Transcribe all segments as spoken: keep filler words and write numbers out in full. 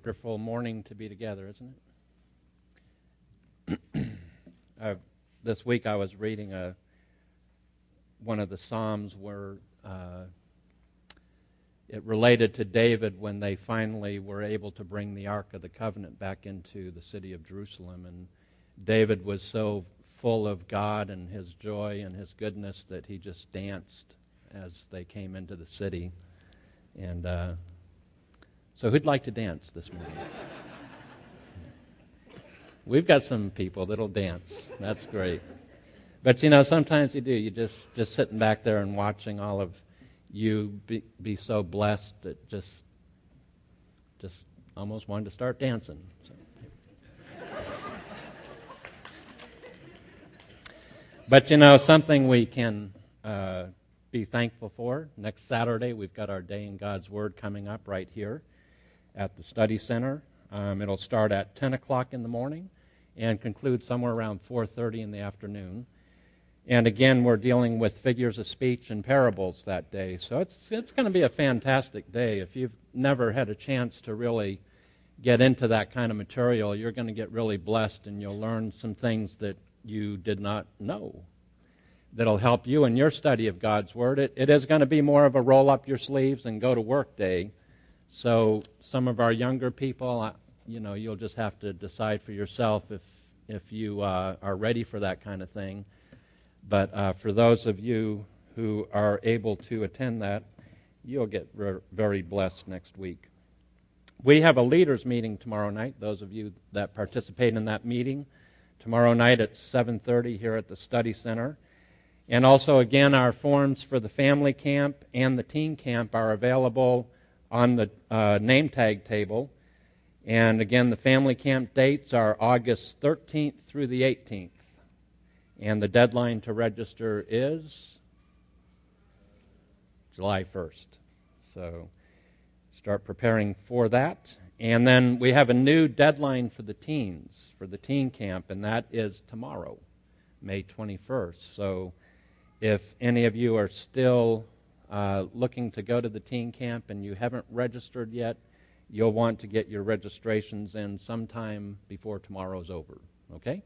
wonderful morning to be together, isn't it? uh, this week I was reading a one of the Psalms where uh, it related to David when they finally were able to bring the Ark of the Covenant back into the city of Jerusalem. And David was so full of God and his joy and his goodness that he just danced as they came into the city. And uh, so who'd like to dance this morning? We've got some people that'll dance. That's great. But, you know, sometimes you do. You just, just sitting back there and watching all of you be, be so blessed that just, just almost wanted to start dancing. So. But, you know, something we can uh, be thankful for. Next Saturday, we've got our Day in God's Word coming up right here at the Study Center. Um, it'll start at ten o'clock in the morning and conclude somewhere around four thirty in the afternoon. And again, we're dealing with figures of speech and parables that day. So it's it's going to be a fantastic day. If you've never had a chance to really get into that kind of material, you're going to get really blessed, and you'll learn some things that you did not know that'll help you in your study of God's Word. It, it is going to be more of a roll up your sleeves and go to work day. So some of our younger people, you know, you'll just have to decide for yourself if if you uh, are ready for that kind of thing. But uh, for those of you who are able to attend that, you'll get re- very blessed next week. We have a leaders meeting tomorrow night, those of you that participate in that meeting, tomorrow night at seven thirty here at the Study Center. And also, again, our forms for the family camp and the teen camp are available on the uh, name tag table. And again, the family camp dates are August thirteenth through the eighteenth. And the deadline to register is July first. So start preparing for that. And then we have a new deadline for the teens, for the teen camp, and that is tomorrow, May twenty-first. So if any of you are still uh, looking to go to the teen camp and you haven't registered yet, you'll want to get your registrations in sometime before tomorrow's over, okay?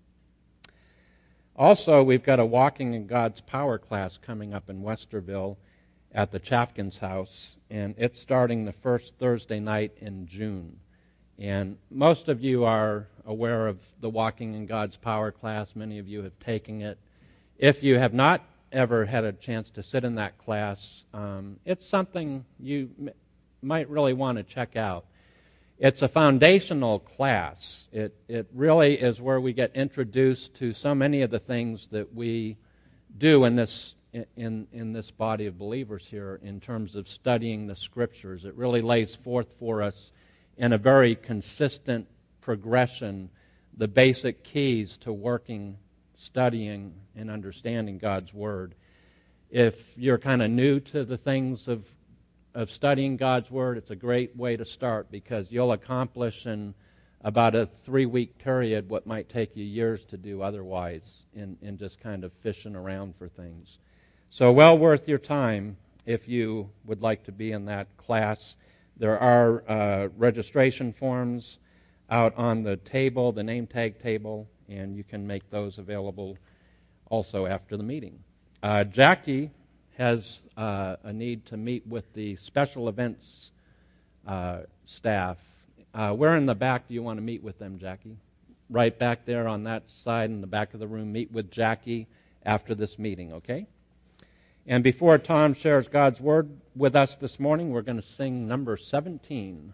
Also, we've got a Walking in God's Power class coming up in Westerville at the Chafkins House, and it's starting the first Thursday night in June. And most of you are aware of the Walking in God's Power class. Many of you have taken it. If you have not ever had a chance to sit in that class, um, it's something you m- might really want to check out. It's a foundational class. It it really is where we get introduced to so many of the things that we do in this in in this body of believers here in terms of studying the Scriptures. It really lays forth for us in a very consistent progression the basic keys to working, studying, and understanding God's Word. If you're kind of new to the things of of studying God's Word, it's a great way to start because you'll accomplish in about a three-week period what might take you years to do otherwise in, in just kind of fishing around for things. So well worth your time if you would like to be in that class. There are uh, registration forms out on the table, the name tag table, and you can make those available also after the meeting. Uh, Jackie has uh, a need to meet with the special events uh, staff. Uh, where in the back do you want to meet with them, Jackie? Right back there on that side in the back of the room. Meet with Jackie after this meeting, okay? And before Tom shares God's Word with us this morning, we're going to sing number seventeen,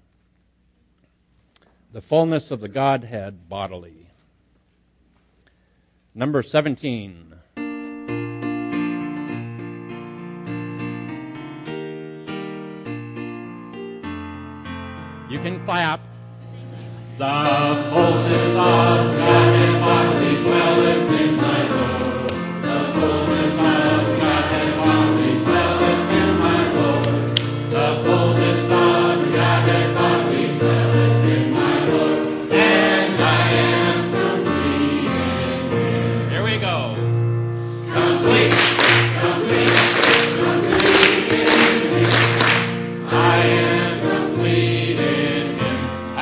The Fullness of the Godhead Bodily. Number seventeen. You can clap. The fullness of Godhead bodily dwelleth in my Lord. The fullness of Godhead bodily dwelleth in my Lord. The fullness of Godhead bodily dwelleth in my Lord. And I am complete in Him. Here we go. Complete, complete, complete in Him. I am complete in Him.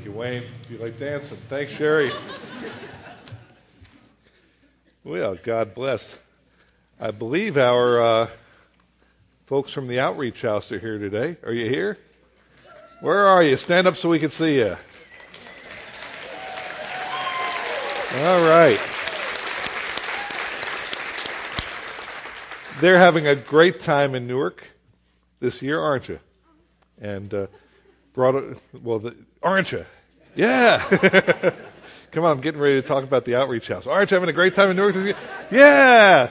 you, Wayne. You like dancing. Thanks, Sherry. Well, God bless. I believe our uh, folks from the Outreach House are here today. Are you here? Where are you? Stand up so we can see you. All right. They're having a great time in Newark this year, aren't you? And uh, brought a, well, the, aren't you? Yeah. Come on, I'm getting ready to talk about the Outreach House. Aren't you having a great time in Newark this year? Yeah.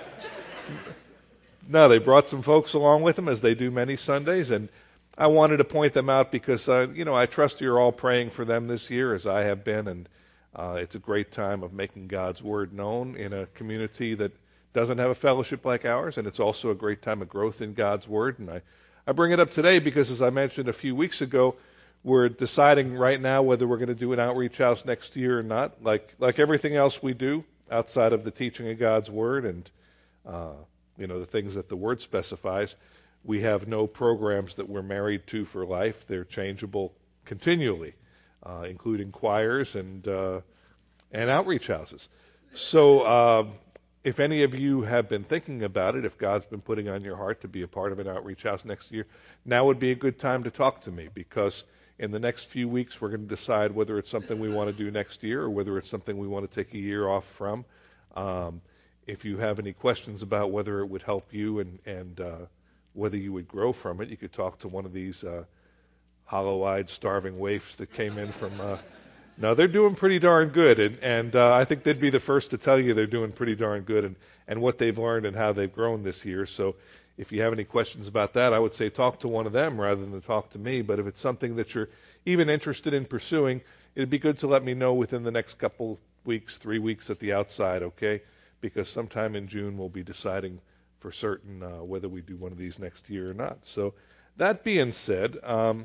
No, they brought some folks along with them, as they do many Sundays, and I wanted to point them out because, uh, you know, I trust you're all praying for them this year, as I have been, and uh, it's a great time of making God's Word known in a community that doesn't have a fellowship like ours, and it's also a great time of growth in God's Word. And I, I bring it up today because, as I mentioned a few weeks ago, we're deciding right now whether we're going to do an Outreach House next year or not. Like like everything else we do outside of the teaching of God's Word and uh, you know the things that the Word specifies, we have no programs that we're married to for life. They're changeable continually, uh, including choirs and uh, and outreach houses. So uh, if any of you have been thinking about it, if God's been putting on your heart to be a part of an outreach house next year, now would be a good time to talk to me, because in the next few weeks we're going to decide whether it's something we want to do next year or whether it's something we want to take a year off from. Um, if you have any questions about whether it would help you and, and uh, whether you would grow from it, you could talk to one of these uh, hollow-eyed, starving waifs that came in from... Uh, no, they're doing pretty darn good, and, and uh, I think they'd be the first to tell you they're doing pretty darn good and, and what they've learned and how they've grown this year. So if you have any questions about that, I would say talk to one of them rather than talk to me. But if it's something that you're even interested in pursuing, it'd be good to let me know within the next couple weeks, three weeks at the outside, okay? Because sometime in June we'll be deciding for certain uh, whether we do one of these next year or not. So that being said, um,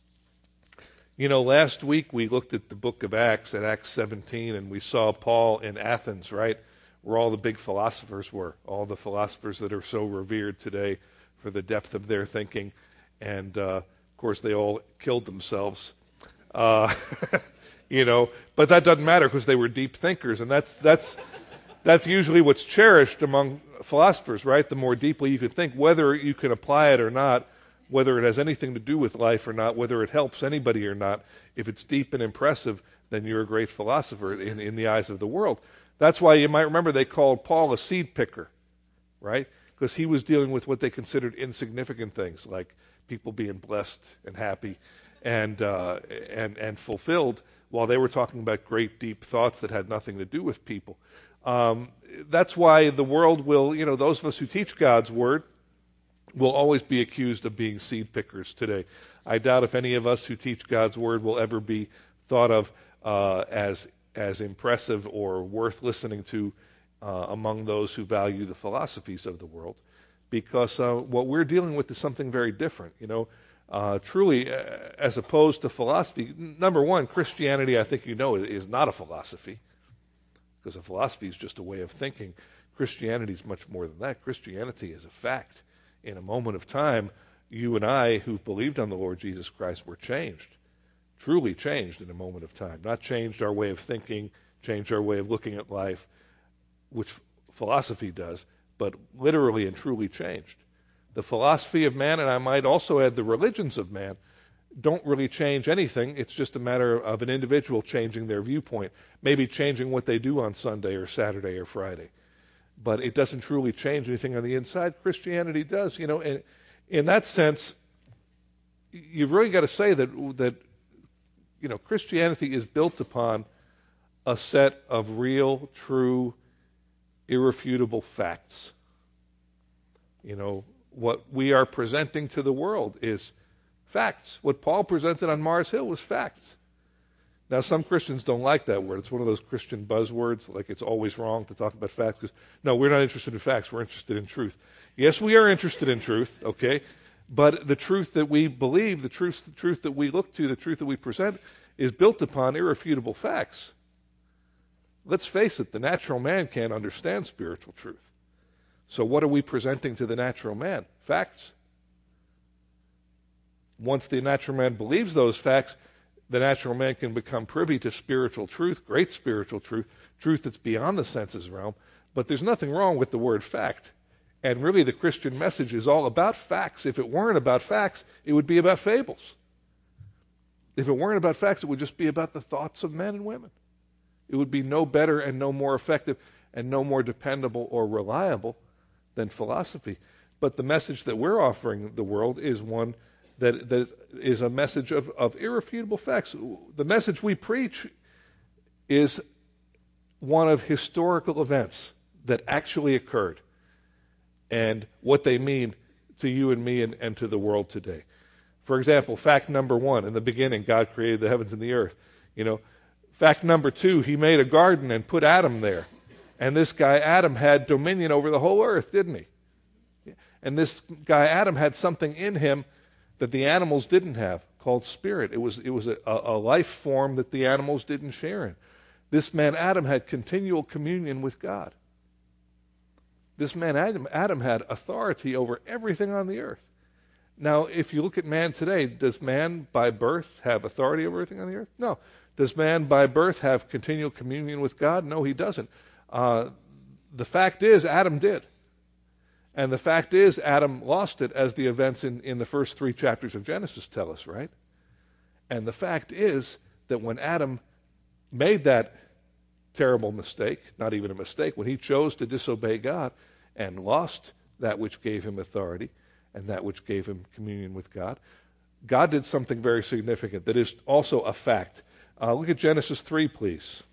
you know, last week we looked at the book of Acts, at Acts seventeen, and we saw Paul in Athens, right, where all the big philosophers were, all the philosophers that are so revered today for the depth of their thinking. And, uh, of course, they all killed themselves, uh, you know, but that doesn't matter because they were deep thinkers, and that's that's that's usually what's cherished among philosophers, right? The more deeply you can think, whether you can apply it or not, whether it has anything to do with life or not, whether it helps anybody or not, if it's deep and impressive, then you're a great philosopher in, in the eyes of the world. That's why you might remember they called Paul a seed picker, right? Because he was dealing with what they considered insignificant things, like people being blessed and happy and uh, and and fulfilled, while they were talking about great, deep thoughts that had nothing to do with people. Um, that's why the world will, you know, those of us who teach God's Word will always be accused of being seed pickers today. I doubt if any of us who teach God's Word will ever be thought of uh, as as impressive or worth listening to uh, among those who value the philosophies of the world, because uh, what we're dealing with is something very different. You know, uh, truly, uh, as opposed to philosophy, number one, Christianity, I think you know, is not a philosophy, because a philosophy is just a way of thinking. Christianity is much more than that. Christianity is a fact. In a moment of time, you and I, who've believed on the Lord Jesus Christ, were changed, truly changed in a moment of time. Not changed our way of thinking, changed our way of looking at life, which philosophy does, but literally and truly changed. The philosophy of man, and I might also add the religions of man, don't really change anything. It's just a matter of an individual changing their viewpoint, maybe changing what they do on Sunday or Saturday or Friday. But it doesn't truly change anything on the inside. Christianity does. You know, and in that sense, you've really got to say that that you know Christianity is built upon a set of real, true, irrefutable facts. You know, what we are presenting to the world is facts. What Paul presented on Mars Hill was facts. Now, some Christians don't like that word. It's one of those Christian buzzwords, like it's always wrong to talk about facts. Because no, we're not interested in facts. We're interested in truth. Yes, we are interested in truth, okay? But the truth that we believe, the truth, the truth that we look to, the truth that we present is built upon irrefutable facts. Let's face it, the natural man can't understand spiritual truth. So what are we presenting to the natural man? Facts. Once the natural man believes those facts, the natural man can become privy to spiritual truth, great spiritual truth, truth that's beyond the senses realm, but there's nothing wrong with the word fact. And really the Christian message is all about facts. If it weren't about facts, it would be about fables. If it weren't about facts, it would just be about the thoughts of men and women. It would be no better and no more effective and no more dependable or reliable than philosophy. But the message that we're offering the world is one that, that is a message of, of irrefutable facts. The message we preach is one of historical events that actually occurred and what they mean to you and me and, and to the world today. For example, fact number one, in the beginning, God created the heavens and the earth. You know, fact number two, he made a garden and put Adam there. And this guy, Adam, had dominion over the whole earth, didn't he? And this guy, Adam, had something in him that the animals didn't have, called spirit. It was, it was a, a life form that the animals didn't share in. This man, Adam, had continual communion with God. This man, Adam, Adam had authority over everything on the earth. Now, if you look at man today, does man by birth have authority over everything on the earth? No. Does man by birth have continual communion with God? No, he doesn't. Uh, the fact is, Adam did. And the fact is, Adam lost it, as the events in, in the first three chapters of Genesis tell us, right? And the fact is that when Adam made that terrible mistake, not even a mistake, when he chose to disobey God and lost that which gave him authority and that which gave him communion with God, God did something very significant that is also a fact. Uh, look at Genesis three, please.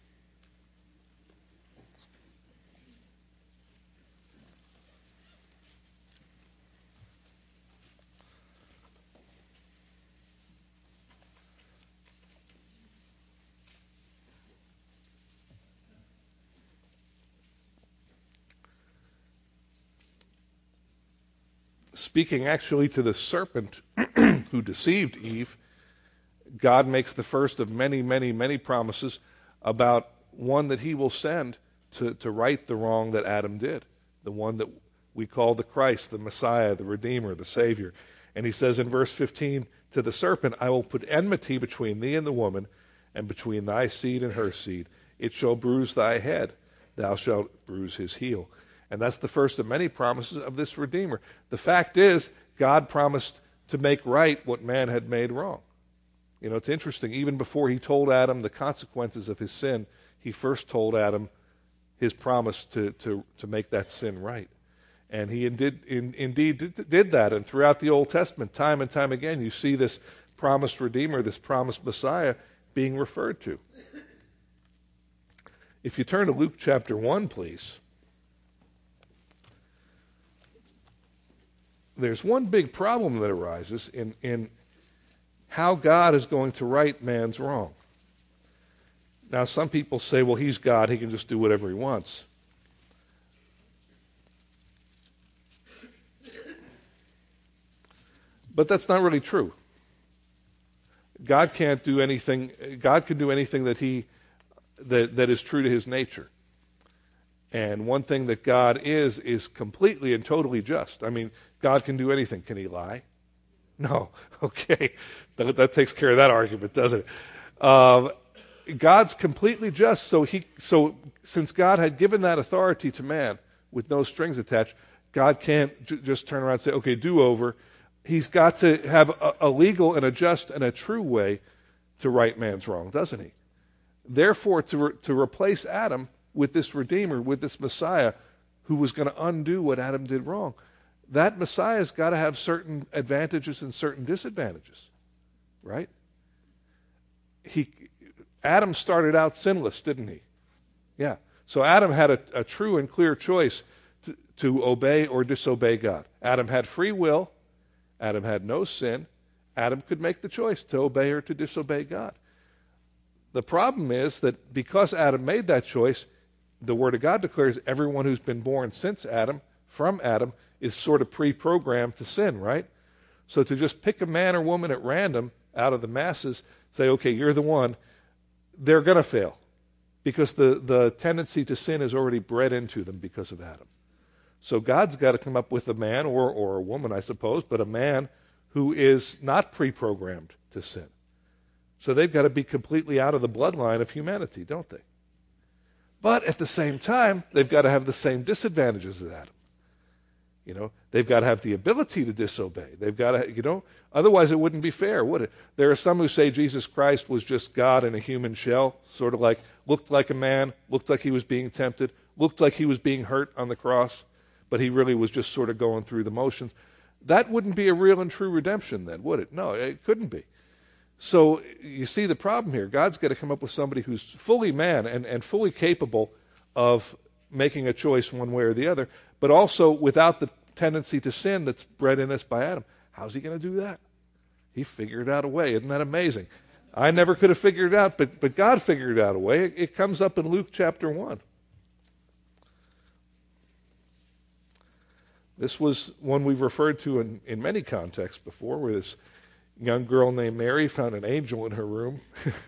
Speaking actually to the serpent who deceived Eve, God makes the first of many, many, many promises about one that he will send to, to right the wrong that Adam did, the one that we call the Christ, the Messiah, the Redeemer, the Savior. And he says in verse fifteen, to the serpent, I will put enmity between thee and the woman, and between thy seed and her seed. It shall bruise thy head, thou shalt bruise his heel. And that's the first of many promises of this Redeemer. The fact is, God promised to make right what man had made wrong. You know, it's interesting. Even before he told Adam the consequences of his sin, he first told Adam his promise to, to, to make that sin right. And he indeed, in, indeed did, did that. And throughout the Old Testament, time and time again, you see this promised Redeemer, this promised Messiah being referred to. If you turn to Luke chapter one, please. There's one big problem that arises in, in how God is going to right man's wrong. Now, some people say, well, he's God, he can just do whatever he wants. But that's not really true. God can't do anything, God can do anything that he that, that is true to his nature. And one thing that God is, is completely and totally just. I mean, God can do anything. Can he lie? No. Okay. That, that takes care of that argument, doesn't it? Um, God's completely just. So he, so since God had given that authority to man with no strings attached, God can't j- just turn around and say, okay, do over. He's got to have a, a legal and a just and a true way to right man's wrong, doesn't he? Therefore, to, re- to replace Adam with this Redeemer, with this Messiah who was going to undo what Adam did wrong, that Messiah's got to have certain advantages and certain disadvantages, right? He, Adam started out sinless, didn't he? Yeah. So Adam had a, a true and clear choice to, to obey or disobey God. Adam had free will. Adam had no sin. Adam could make the choice to obey or to disobey God. The problem is that because Adam made that choice, the Word of God declares everyone who's been born since Adam, from Adam, is sort of pre-programmed to sin, right? So to just pick a man or woman at random out of the masses, say, okay, you're the one, they're going to fail because the, the tendency to sin is already bred into them because of Adam. So God's got to come up with a man, or, or a woman, I suppose, but a man who is not pre-programmed to sin, So they've got to be completely out of the bloodline of humanity, don't they? But at the same time, they've got to have the same disadvantages as Adam. You know, they've got to have the ability to disobey. They've got to, you know, otherwise it wouldn't be fair, would it? There are some who say Jesus Christ was just God in a human shell, sort of like, looked like a man, looked like he was being tempted, looked like he was being hurt on the cross, but he really was just sort of going through the motions. That wouldn't be a real and true redemption then, would it? No, it couldn't be. So you see the problem here. God's got to come up with somebody who's fully man and, and fully capable of making a choice one way or the other, but also without the tendency to sin that's bred in us by Adam. How's he going to do that? He figured out a way. Isn't that amazing? I never could have figured it out, but, but God figured out a way. It, it comes up in Luke chapter one. This was one we've referred to in, in many contexts before, where this young girl named Mary found an angel in her room.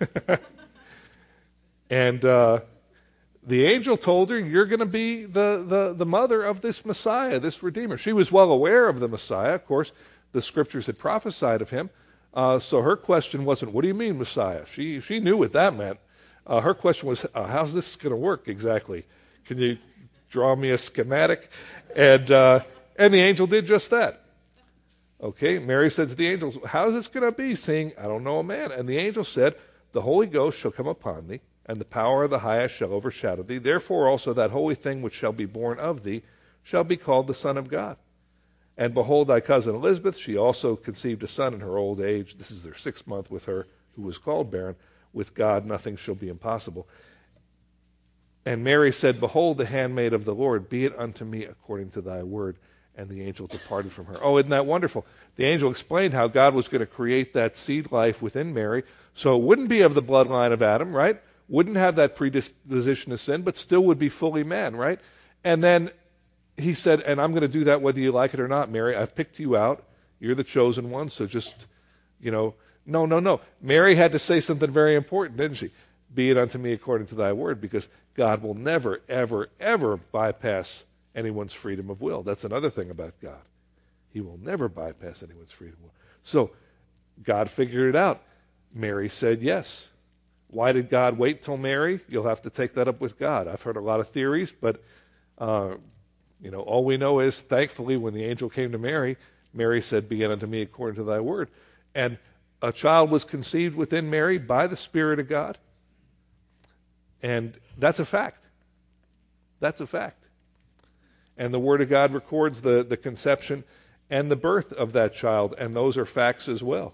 and uh, the angel told her, you're going to be the, the, the mother of this Messiah, this Redeemer. She was well aware of the Messiah. Of course, the Scriptures had prophesied of him. Uh, so her question wasn't, what do you mean, Messiah? She, she knew what that meant. Uh, her question was, uh, how's this going to work exactly? Can you draw me a schematic? And, uh, and the angel did just that. Okay, Mary said to the angels, how is this going to be, seeing I don't know a man? And the angel said, the Holy Ghost shall come upon thee, and the power of the highest shall overshadow thee. Therefore also that holy thing which shall be born of thee shall be called the Son of God. And behold, thy cousin Elizabeth, she also conceived a son in her old age. This is their sixth month with her, who was called barren. With God nothing shall be impossible. And Mary said, behold, the handmaid of the Lord, be it unto me according to thy word. And the angel departed from her. Oh, isn't that wonderful? The angel explained how God was going to create that seed life within Mary, so it wouldn't be of the bloodline of Adam, right? Wouldn't have that predisposition to sin, but still would be fully man, right? And then he said, and I'm going to do that whether you like it or not, Mary. I've picked you out. You're the chosen one, so just, you know, no, no, no. Mary had to say something very important, didn't she? Be it unto me according to thy word, because God will never, ever, ever bypass anyone's freedom of will. That's another thing about God. He will never bypass anyone's freedom of will. So God figured it out. Mary said yes. Why did God wait till Mary? You'll have to take that up with God. I've heard a lot of theories, but uh, you know, all we know is, thankfully, when the angel came to Mary, Mary said, be it unto me according to thy word. And a child was conceived within Mary by the Spirit of God. And that's a fact. That's a fact. And the Word of God records the, the conception and the birth of that child, and those are facts as well.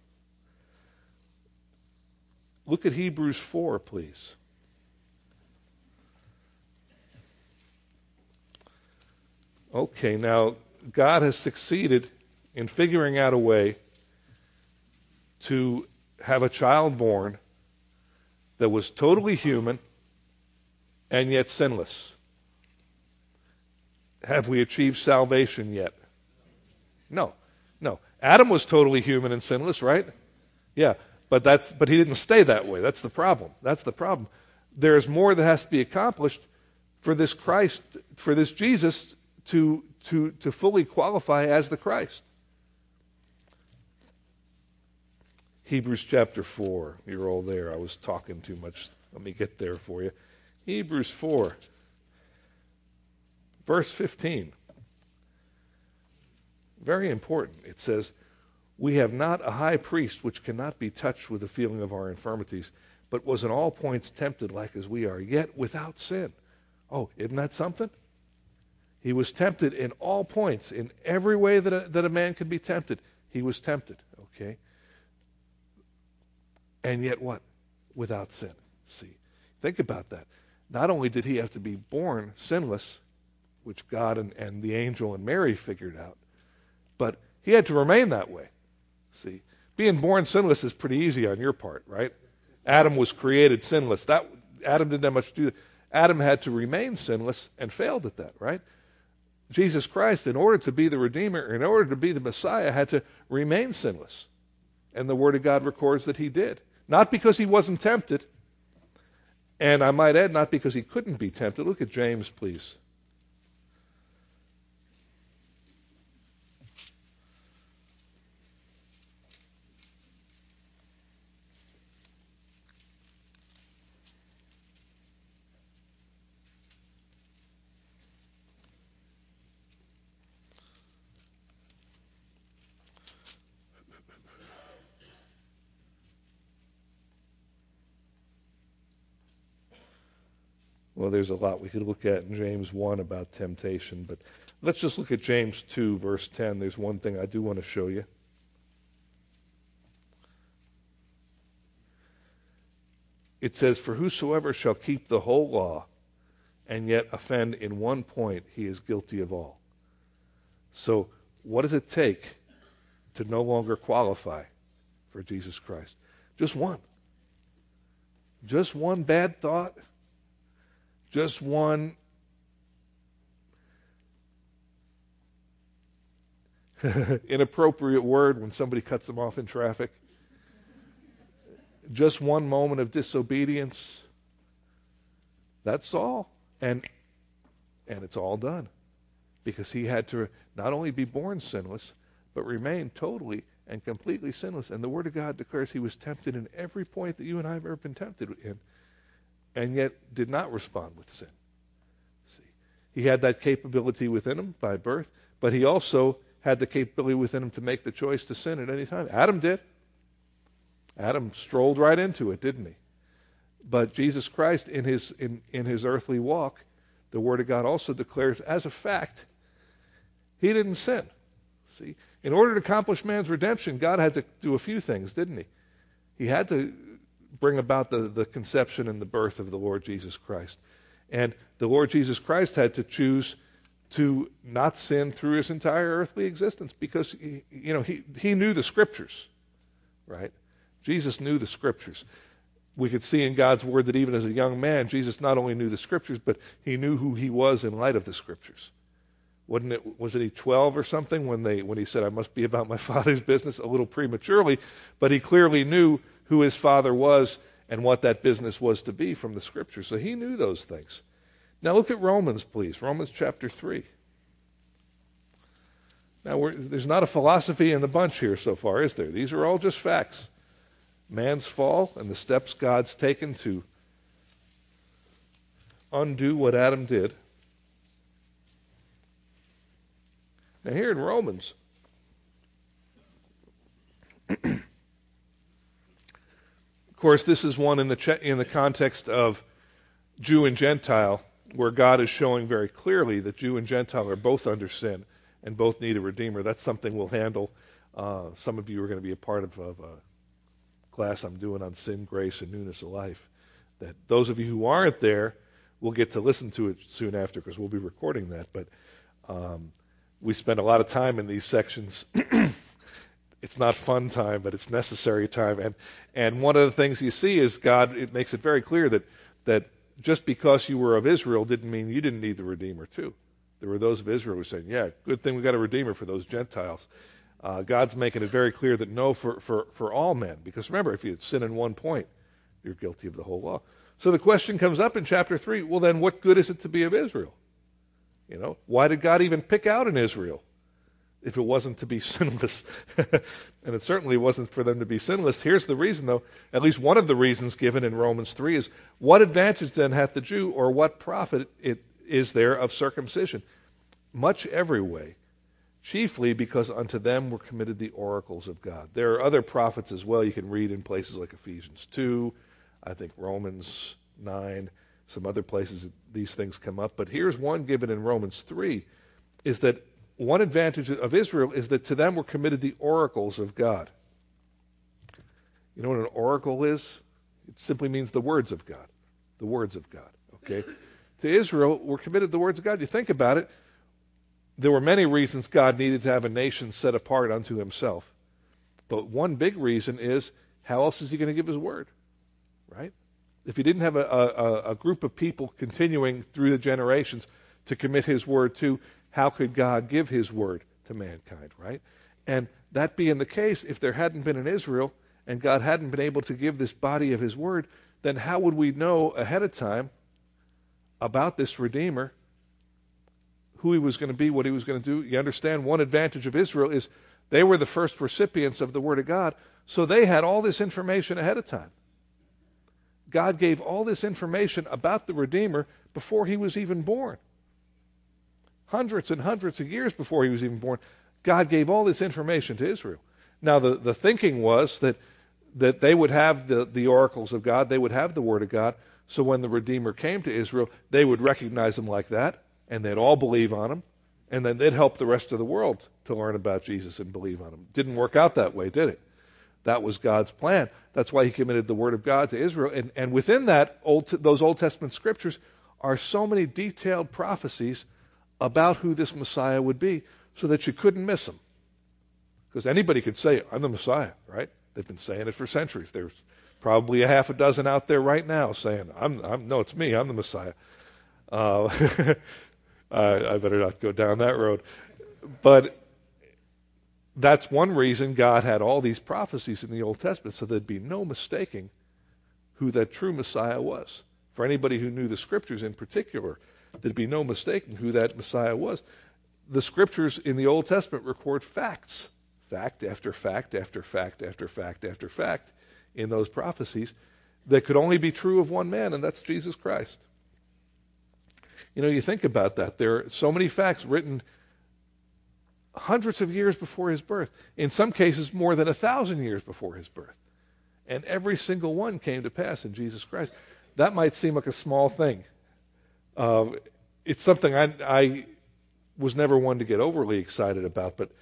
Look at Hebrews four, please. Okay, now, God has succeeded in figuring out a way to have a child born that was totally human and yet sinless. Have we achieved salvation yet? No, no. Adam was totally human and sinless, right? Yeah, but that's but he didn't stay that way. That's the problem. That's the problem. There's more that has to be accomplished for this Christ, for this Jesus to to to fully qualify as the Christ. Hebrews chapter four. You're all there. I was talking too much. Let me get there for you. Hebrews four. Verse fifteen, very important. It says, we have not a high priest which cannot be touched with the feeling of our infirmities, but was in all points tempted like as we are, yet without sin. Oh, isn't that something? He was tempted in all points, in every way that a, that a man could be tempted. He was tempted, okay? And yet what? Without sin. See, think about that. Not only did he have to be born sinless, which God and, and the angel and Mary figured out, but he had to remain that way. See, being born sinless is pretty easy on your part, right? Adam was created sinless. That Adam didn't have much to do. Adam had to remain sinless and failed at that, right? Jesus Christ, in order to be the Redeemer, in order to be the Messiah, had to remain sinless. And the Word of God records that he did. Not because he wasn't tempted, and I might add, not because he couldn't be tempted. Look at James, please. Well, there's a lot we could look at in James one about temptation, but let's just look at James two, verse ten. There's one thing I do want to show you. It says, "For whosoever shall keep the whole law, and yet offend in one point, he is guilty of all." So, what does it take to no longer qualify for Jesus Christ? Just one. Just one bad thought. Just one inappropriate word when somebody cuts them off in traffic. Just one moment of disobedience. That's all. And and it's all done. Because he had to not only be born sinless, but remain totally and completely sinless. And the Word of God declares he was tempted in every point that you and I have ever been tempted in, and yet did not respond with sin. See, he had that capability within him by birth, but he also had the capability within him to make the choice to sin at any time. Adam did. Adam strolled right into it, didn't he? But Jesus Christ, in his in, in his earthly walk, the Word of God also declares as a fact, he didn't sin. See, in order to accomplish man's redemption, God had to do a few things, didn't he? He had to bring about the, the conception and the birth of the Lord Jesus Christ. And the Lord Jesus Christ had to choose to not sin through his entire earthly existence because, he, you know, he, he knew the Scriptures, right? Jesus knew the Scriptures. We could see in God's Word that even as a young man, Jesus not only knew the Scriptures, but he knew who he was in light of the Scriptures. Wasn't it, wasn't he twelve or something when they when he said, "I must be about my Father's business," a little prematurely, but he clearly knew who his Father was and what that business was to be from the Scriptures. So he knew those things. Now look at Romans, please. Romans chapter three. Now, we're, there's not a philosophy in the bunch here so far, is there? These are all just facts. Man's fall and the steps God's taken to undo what Adam did. Now here in Romans, of course, this is one in the ch- in the context of Jew and Gentile, where God is showing very clearly that Jew and Gentile are both under sin and both need a Redeemer. That's something we'll handle. Uh, some of you are going to be a part of, of a class I'm doing on sin, grace, and newness of life. That those of you who aren't there will get to listen to it soon after because we'll be recording that. But um, we spend a lot of time in these sections. It's not fun time, but it's necessary time. And and one of the things you see is God, it makes it very clear that that just because you were of Israel didn't mean you didn't need the Redeemer too. There were those of Israel who were saying, yeah, good thing we got a Redeemer for those Gentiles. Uh, God's making it very clear that no, for, for, for all men. Because remember, if you sin in one point, you're guilty of the whole law. So the question comes up in chapter three, well then what good is it to be of Israel? You know, why did God even pick out an Israel if it wasn't to be sinless? And it certainly wasn't for them to be sinless. Here's the reason, though. At least one of the reasons given in Romans three is, what advantage then hath the Jew, or what profit it is there of circumcision? Much every way, chiefly because unto them were committed the oracles of God. There are other prophets as well you can read in places like Ephesians two, I think Romans nine, some other places these things come up. But here's one given in Romans three, is that one advantage of Israel is that to them were committed the oracles of God. You know what an oracle is? It simply means the words of God. The words of God, okay? To Israel were committed the words of God. You think about it, there were many reasons God needed to have a nation set apart unto himself. But one big reason is, how else is he going to give his word, right? If he didn't have a, a, a group of people continuing through the generations to commit his word to, how could God give his word to mankind, right? And that being the case, if there hadn't been an Israel and God hadn't been able to give this body of his word, then how would we know ahead of time about this Redeemer, who he was going to be, what he was going to do? You understand, one advantage of Israel is they were the first recipients of the word of God, so they had all this information ahead of time. God gave all this information about the Redeemer before he was even born. Hundreds and hundreds of years before he was even born, God gave all this information to Israel. Now, the, the thinking was that that they would have the, the oracles of God, they would have the Word of God, so when the Redeemer came to Israel, they would recognize him like that, and they'd all believe on him, and then they'd help the rest of the world to learn about Jesus and believe on him. Didn't work out that way, did it? That was God's plan. That's why he committed the Word of God to Israel. And, and within that, old, those Old Testament scriptures are so many detailed prophecies about who this Messiah would be, so that you couldn't miss him. Because anybody could say, I'm the Messiah, right? They've been saying it for centuries. There's probably a half a dozen out there right now saying, I'm, I'm no, it's me, I'm the Messiah. Uh, I, I better not go down that road. But that's one reason God had all these prophecies in the Old Testament, so there'd be no mistaking who that true Messiah was. For anybody who knew the Scriptures in particular, there'd be no mistaking who that Messiah was. The Scriptures in the Old Testament record facts, fact after fact after fact after fact after fact in those prophecies that could only be true of one man, and that's Jesus Christ. You know, you think about that. There are so many facts written hundreds of years before his birth, in some cases more than a thousand years before his birth. And every single one came to pass in Jesus Christ. That might seem like a small thing. Uh, it's something I, I was never one to get overly excited about, but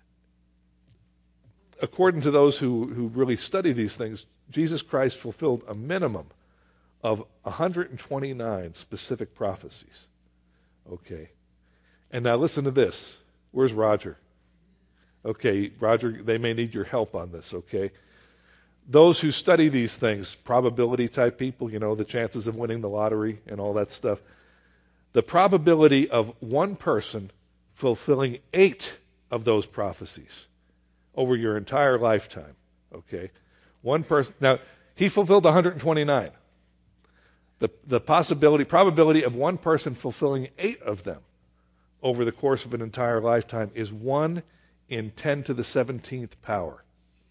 according to those who, who really study these things, Jesus Christ fulfilled a minimum of one hundred twenty-nine specific prophecies. Okay. And now listen to this. Where's Roger? Okay, Roger, they may need your help on this, okay? Those who study these things, probability type people, you know, the chances of winning the lottery and all that stuff, the probability of one person fulfilling eight of those prophecies over your entire lifetime, okay? One person, now, he fulfilled one hundred twenty-nine. The, the possibility, probability of one person fulfilling eight of them over the course of an entire lifetime is one in ten to the seventeenth power.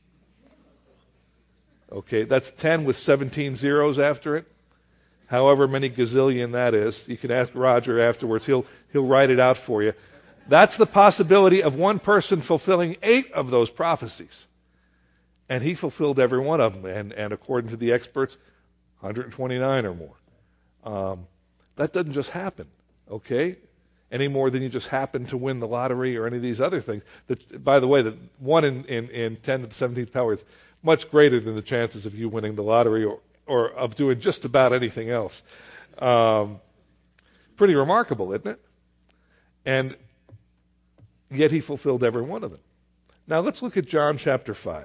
Okay, that's ten with seventeen zeros after it. However many gazillion that is. You can ask Roger afterwards. He'll, he'll write it out for you. That's the possibility of one person fulfilling eight of those prophecies. And he fulfilled every one of them. And, and according to the experts, one hundred twenty-nine or more. Um, that doesn't just happen, okay? Any more than you just happen to win the lottery or any of these other things. That, by the way, the one in, in, in ten to the seventeenth power is much greater than the chances of you winning the lottery or, or of doing just about anything else. Um, pretty remarkable, isn't it? And yet he fulfilled every one of them. Now let's look at John chapter five.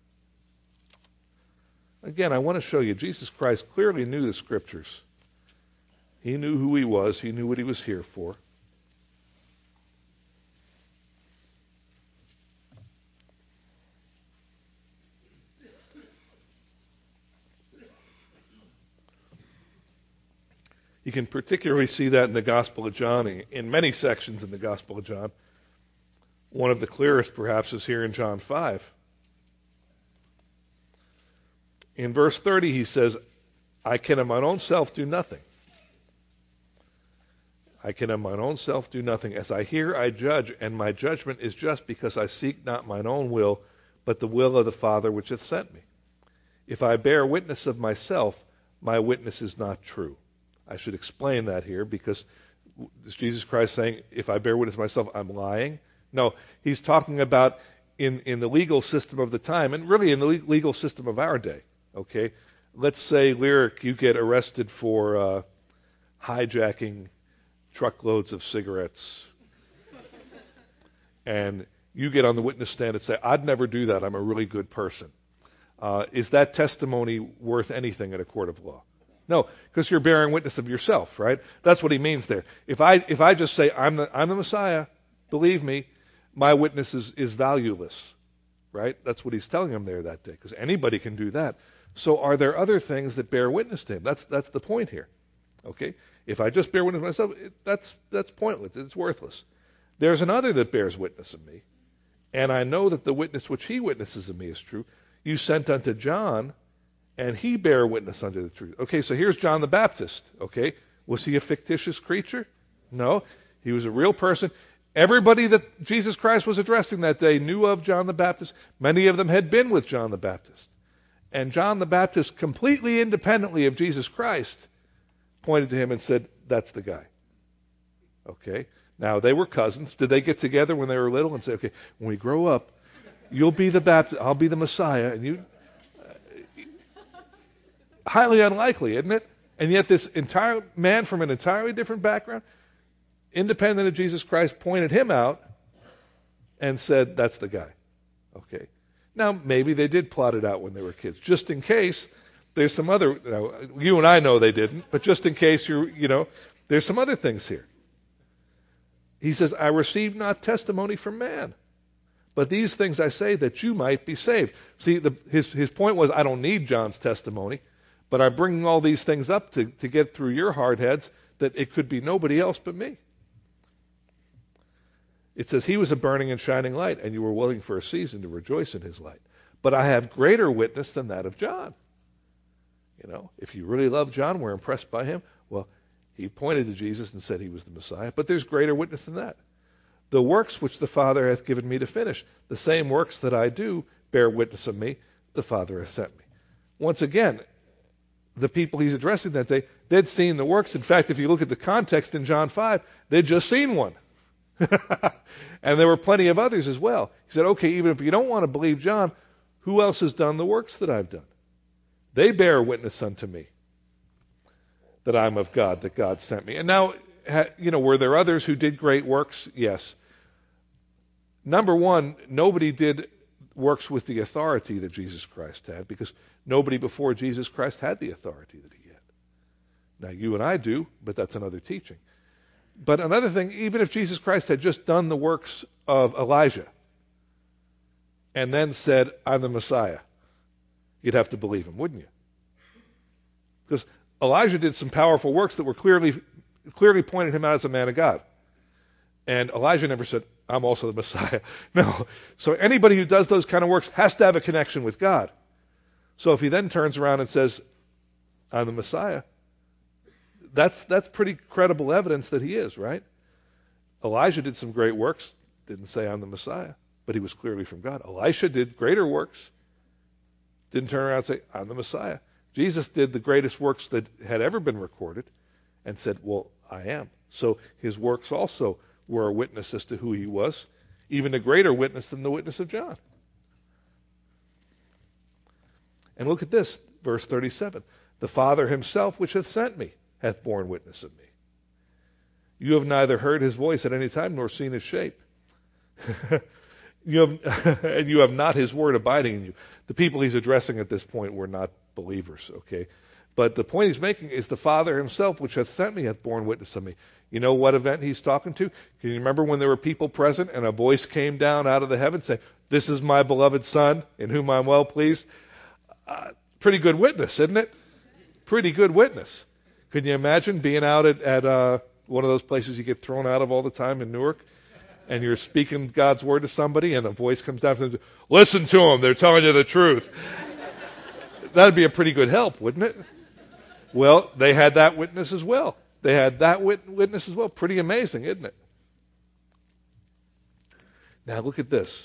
Again, I want to show you Jesus Christ clearly knew the Scriptures. He knew who he was. He knew what he was here for. You can particularly see that in the Gospel of John, in many sections in the Gospel of John. One of the clearest, perhaps, is here in John five. In verse thirty, he says, I can of mine own self do nothing. I can of mine own self do nothing. As I hear, I judge, and my judgment is just, because I seek not mine own will, but the will of the Father which hath sent me. If I bear witness of myself, my witness is not true. I should explain that here, because is Jesus Christ saying, if I bear witness of myself, I'm lying? No, he's talking about in, in the legal system of the time, and really in the legal system of our day, okay? Let's say, Lyric, you get arrested for uh, hijacking truckloads of cigarettes, and you get on the witness stand and say, I'd never do that, I'm a really good person. Uh, is that testimony worth anything in a court of law? No, because you're bearing witness of yourself, right? That's what he means there. If I if I just say, I'm the, I'm the Messiah, believe me, my witness is, is valueless, right? That's what he's telling him there that day, because anybody can do that. So are there other things that bear witness to him? That's that's the point here, okay? If I just bear witness of myself, it, that's that's pointless. It's worthless. There's another that bears witness of me, and I know that the witness which he witnesses of me is true. You sent unto John, and he bare witness unto the truth. Okay, so here's John the Baptist, okay? Was he a fictitious creature? No, he was a real person. Everybody that Jesus Christ was addressing that day knew of John the Baptist. Many of them had been with John the Baptist. And John the Baptist, completely independently of Jesus Christ, pointed to him and said, that's the guy. Okay? Now, they were cousins. Did they get together when they were little and say, okay, when we grow up, you'll be the Baptist, I'll be the Messiah, and you... Highly unlikely, isn't it? And yet this entire man from an entirely different background, independent of Jesus Christ, pointed him out and said, that's the guy. Okay. Now, maybe they did plot it out when they were kids. Just in case, there's some other, you know, you and I know they didn't, but just in case you're, you know, there's some other things here. He says, I received not testimony from man, but these things I say that you might be saved. See, the, his, his point was, I don't need John's testimony, but I'm bringing all these things up to, to get through your hard heads that it could be nobody else but me. It says, he was a burning and shining light, and you were willing for a season to rejoice in his light. But I have greater witness than that of John. You know, if you really love John, we're impressed by him. Well, he pointed to Jesus and said he was the Messiah, but there's greater witness than that. The works which the Father hath given me to finish, the same works that I do bear witness of me, the Father hath sent me. Once again, the people he's addressing that day, they'd seen the works. In fact, if you look at the context in John five, they'd just seen one. And there were plenty of others as well. He said, okay, even if you don't want to believe John, who else has done the works that I've done? They bear witness unto me that I'm of God, that God sent me. And now, you know, were there others who did great works? Yes. Number one, nobody did works with the authority that Jesus Christ had, because nobody before Jesus Christ had the authority that he had. Now, you and I do, but that's another teaching. But another thing, even if Jesus Christ had just done the works of Elijah and then said, I'm the Messiah, you'd have to believe him, wouldn't you? Because Elijah did some powerful works that were clearly, clearly pointed him out as a man of God. And Elijah never said, I'm also the Messiah. No. So anybody who does those kind of works has to have a connection with God. So if he then turns around and says, I'm the Messiah, that's that's pretty credible evidence that he is, right? Elijah did some great works, didn't say I'm the Messiah, but he was clearly from God. Elisha did greater works, didn't turn around and say, I'm the Messiah. Jesus did the greatest works that had ever been recorded and said, well, I am. So his works also were a witness as to who he was, even a greater witness than the witness of John. And look at this, verse thirty-seven. The Father himself which hath sent me hath borne witness of me. You have neither heard his voice at any time nor seen his shape. you have, and you have not his word abiding in you. The people he's addressing at this point were not believers, okay? But the point he's making is the Father himself which hath sent me hath borne witness of me. You know what event he's talking to? Can you remember when there were people present and a voice came down out of the heavens saying, this is my beloved Son in whom I'm well pleased? Uh, pretty good witness, isn't it? Pretty good witness. Can you imagine being out at, at uh, one of those places you get thrown out of all the time in Newark, and you're speaking God's word to somebody, and a voice comes down from them, listen to them, they're telling you the truth. That'd be a pretty good help, wouldn't it? Well, they had that witness as well. They had that wit- witness as well. Pretty amazing, isn't it? Now look at this.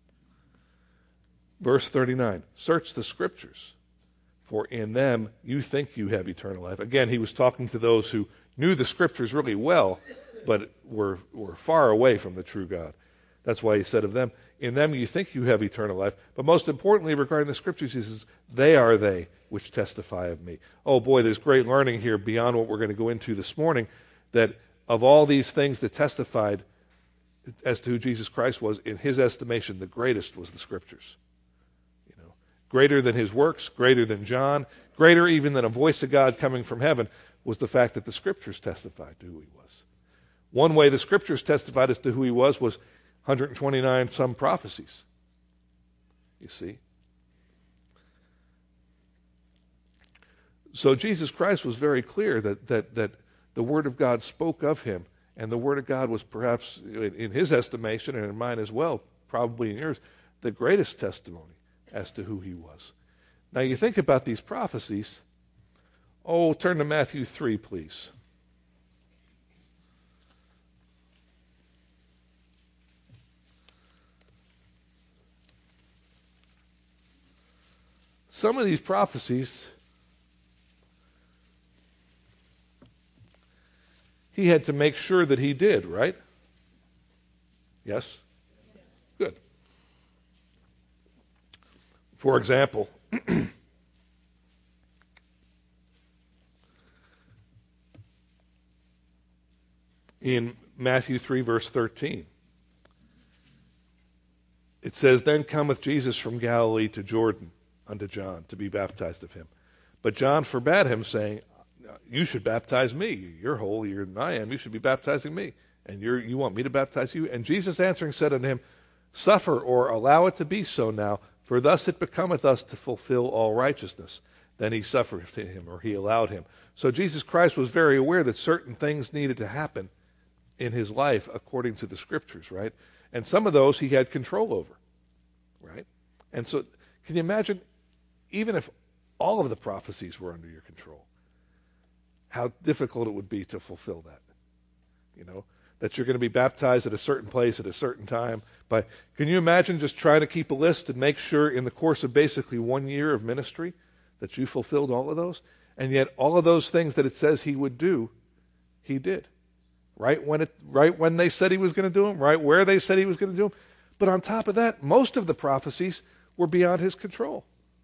Verse thirty-nine, search the scriptures, for in them you think you have eternal life. Again, he was talking to those who knew the scriptures really well, but were, were far away from the true God. That's why he said of them, in them you think you have eternal life. But most importantly, regarding the scriptures, he says, they are they which testify of me. Oh boy, there's great learning here beyond what we're going to go into this morning, that of all these things that testified as to who Jesus Christ was, in his estimation, the greatest was the scriptures. Greater than his works, greater than John, greater even than a voice of God coming from heaven, was the fact that the scriptures testified to who he was. One way the scriptures testified as to who he was was one hundred twenty-nine some prophecies. You see? So Jesus Christ was very clear that, that, that the Word of God spoke of him, and the Word of God was perhaps, in his estimation and in mine as well, probably in yours, the greatest testimony as to who he was. Now you think about these prophecies. Oh, turn to Matthew three, please. some of these prophecies, he had to make sure that he did, right? Yes? Good. For example, in Matthew three, verse thirteen, it says, "Then cometh Jesus from Galilee to Jordan unto John to be baptized of him. But John forbade him, saying, You should baptize me. You're holier than I am. You should be baptizing me. And you're, you want me to baptize you?" And Jesus answering said unto him, "Suffer, or allow it to be so now, for thus it becometh us to fulfill all righteousness." Then he suffered him, or he allowed him. So Jesus Christ was very aware that certain things needed to happen in his life according to the Scriptures, right? And some of those he had control over, right? And so can you imagine, even if all of the prophecies were under your control, how difficult it would be to fulfill that? You know, that you're going to be baptized at a certain place at a certain time. But can you imagine just trying to keep a list and make sure in the course of basically one year of ministry that you fulfilled all of those? And yet all of those things that it says he would do, he did. Right when it, right when they said he was going to do them, right where they said he was going to do them. But on top of that, most of the prophecies were beyond his control.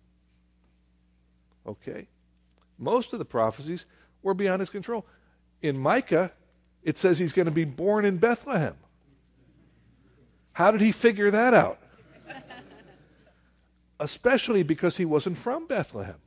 Okay? Most of the prophecies were beyond his control. In Micah, it says he's going to be born in Bethlehem. How did he figure that out? Especially because he wasn't from Bethlehem.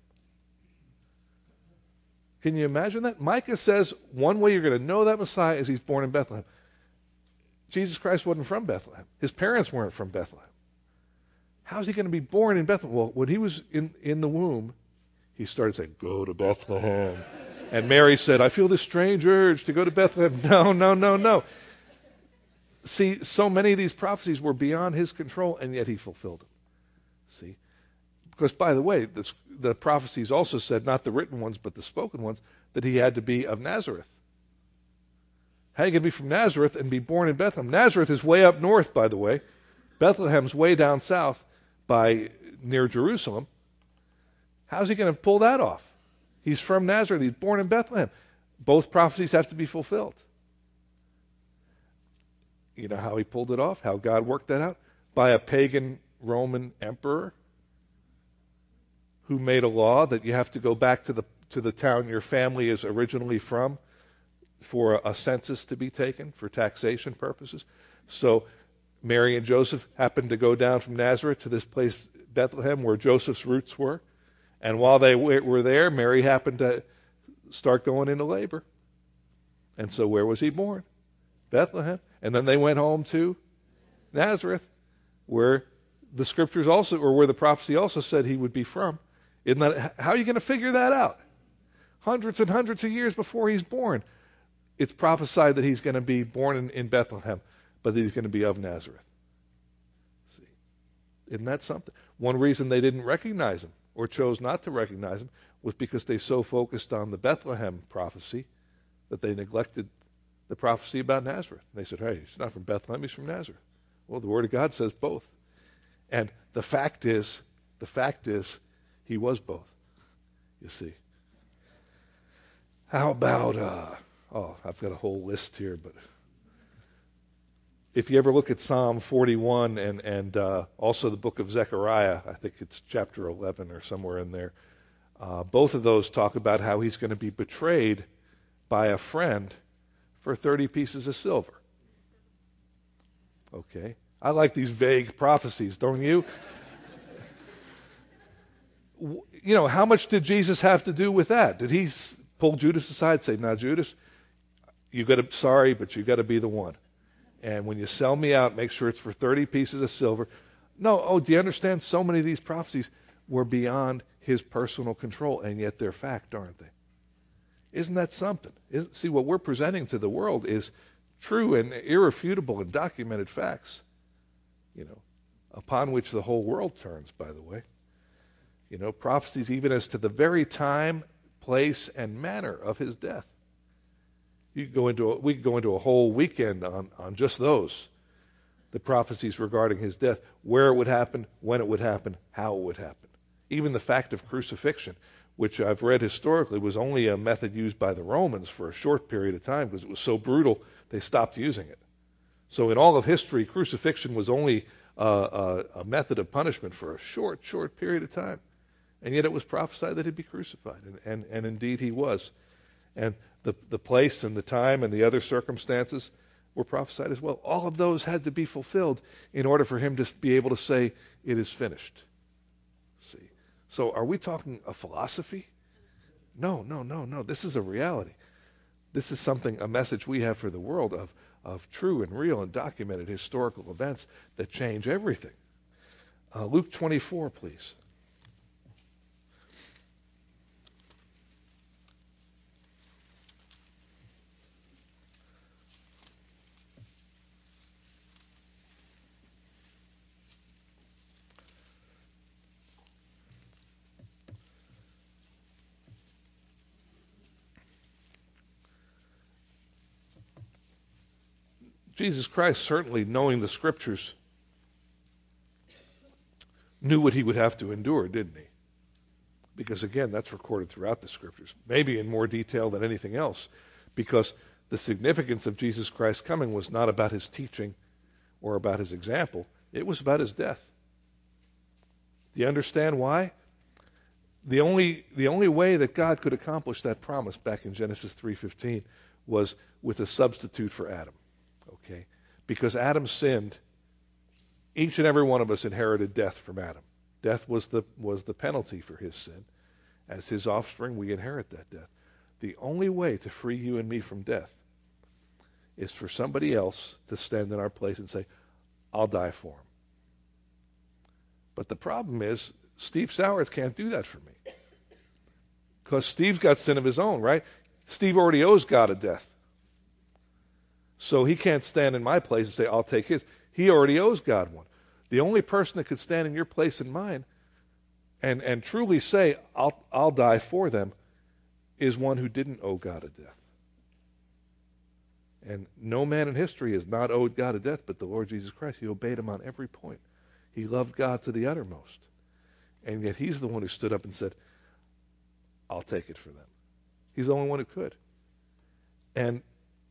Can you imagine that? Micah says one way you're going to know that Messiah is he's born in Bethlehem. Jesus Christ wasn't from Bethlehem. His parents weren't from Bethlehem. How's he going to be born in Bethlehem? Well, when he was in, in the womb, he started saying, "Go to Bethlehem." And Mary said, "I feel this strange urge to go to Bethlehem." No, no, no, no. See, so many of these prophecies were beyond his control, and yet he fulfilled them. See? Because, by the way, the, the prophecies also said, not the written ones, but the spoken ones, that he had to be of Nazareth. How are you going to be from Nazareth and be born in Bethlehem? Nazareth is way up north, by the way. Bethlehem's way down south by near Jerusalem. How's he going to pull that off? He's from Nazareth. He's born in Bethlehem. Both prophecies have to be fulfilled. You know how he pulled it off? How God worked that out? By a pagan Roman emperor who made a law that you have to go back to the to the town your family is originally from for a, a census to be taken for taxation purposes. So Mary and Joseph happened to go down from Nazareth to this place, Bethlehem, where Joseph's roots were. And while they were there, Mary happened to start going into labor. And so where was he born? Bethlehem. And then they went home to Nazareth, where the scriptures also, or where the prophecy also said he would be from. Isn't that, how are you going to figure that out? Hundreds and hundreds of years before he's born, it's prophesied that he's going to be born in, in Bethlehem, but that he's going to be of Nazareth. See, isn't that something? One reason they didn't recognize him, or chose not to recognize him, was because they so focused on the Bethlehem prophecy that they neglected the prophecy about Nazareth. They said, "Hey, he's not from Bethlehem, he's from Nazareth." Well, the Word of God says both. And the fact is, the fact is, he was both, you see. How about, uh, oh, I've got a whole list here, but if you ever look at Psalm forty-one and, and uh, also the book of Zechariah, I think it's chapter eleven or somewhere in there, uh, both of those talk about how he's going to be betrayed by a friend for thirty pieces of silver. Okay. I like these vague prophecies, don't you? You know, how much did Jesus have to do with that? Did he pull Judas aside and say, "Now, Judas, you got to, sorry, but you got to be the one. And when you sell me out, make sure it's for thirty pieces of silver." No, oh, do you understand? So many of these prophecies were beyond his personal control, and yet they're fact, aren't they? Isn't that something? Isn't, see, what we're presenting to the world is true and irrefutable and documented facts, you know, upon which the whole world turns, by the way. You know, prophecies even as to the very time, place, and manner of his death. You could go into a, we could go into a whole weekend on, on just those, the prophecies regarding his death, where it would happen, when it would happen, how it would happen. Even the fact of crucifixion, which I've read historically was only a method used by the Romans for a short period of time because it was so brutal they stopped using it. So in all of history, crucifixion was only uh, a, a method of punishment for a short, short period of time. And yet it was prophesied that he'd be crucified, and, and, and indeed he was. And the, the place and the time and the other circumstances were prophesied as well. All of those had to be fulfilled in order for him to be able to say, it is finished. See? So are we talking a philosophy? No, no, no, no. This is a reality. This is something, a message we have for the world of, of true and real and documented historical events that change everything. Uh, Luke twenty-four, please. Jesus Christ, certainly knowing the Scriptures, knew what he would have to endure, didn't he? Because again, that's recorded throughout the Scriptures, maybe in more detail than anything else, because the significance of Jesus Christ coming was not about his teaching or about his example. It was about his death. Do you understand why? The only, the only way that God could accomplish that promise back in Genesis three fifteen was with a substitute for Adam. Okay? Because Adam sinned, each and every one of us inherited death from Adam. Death was the, was the penalty for his sin. As his offspring, we inherit that death. The only way to free you and me from death is for somebody else to stand in our place and say, I'll die for him. But the problem is, Steve Sowers can't do that for me. Because Steve's got sin of his own, right? Steve already owes God a death. So he can't stand in my place and say, I'll take his. He already owes God one. The only person that could stand in your place and mine and, and truly say, I'll, I'll die for them, is one who didn't owe God a death. And no man in history has not owed God a death but the Lord Jesus Christ. He obeyed him on every point. He loved God to the uttermost. And yet he's the one who stood up and said, I'll take it for them. He's the only one who could. And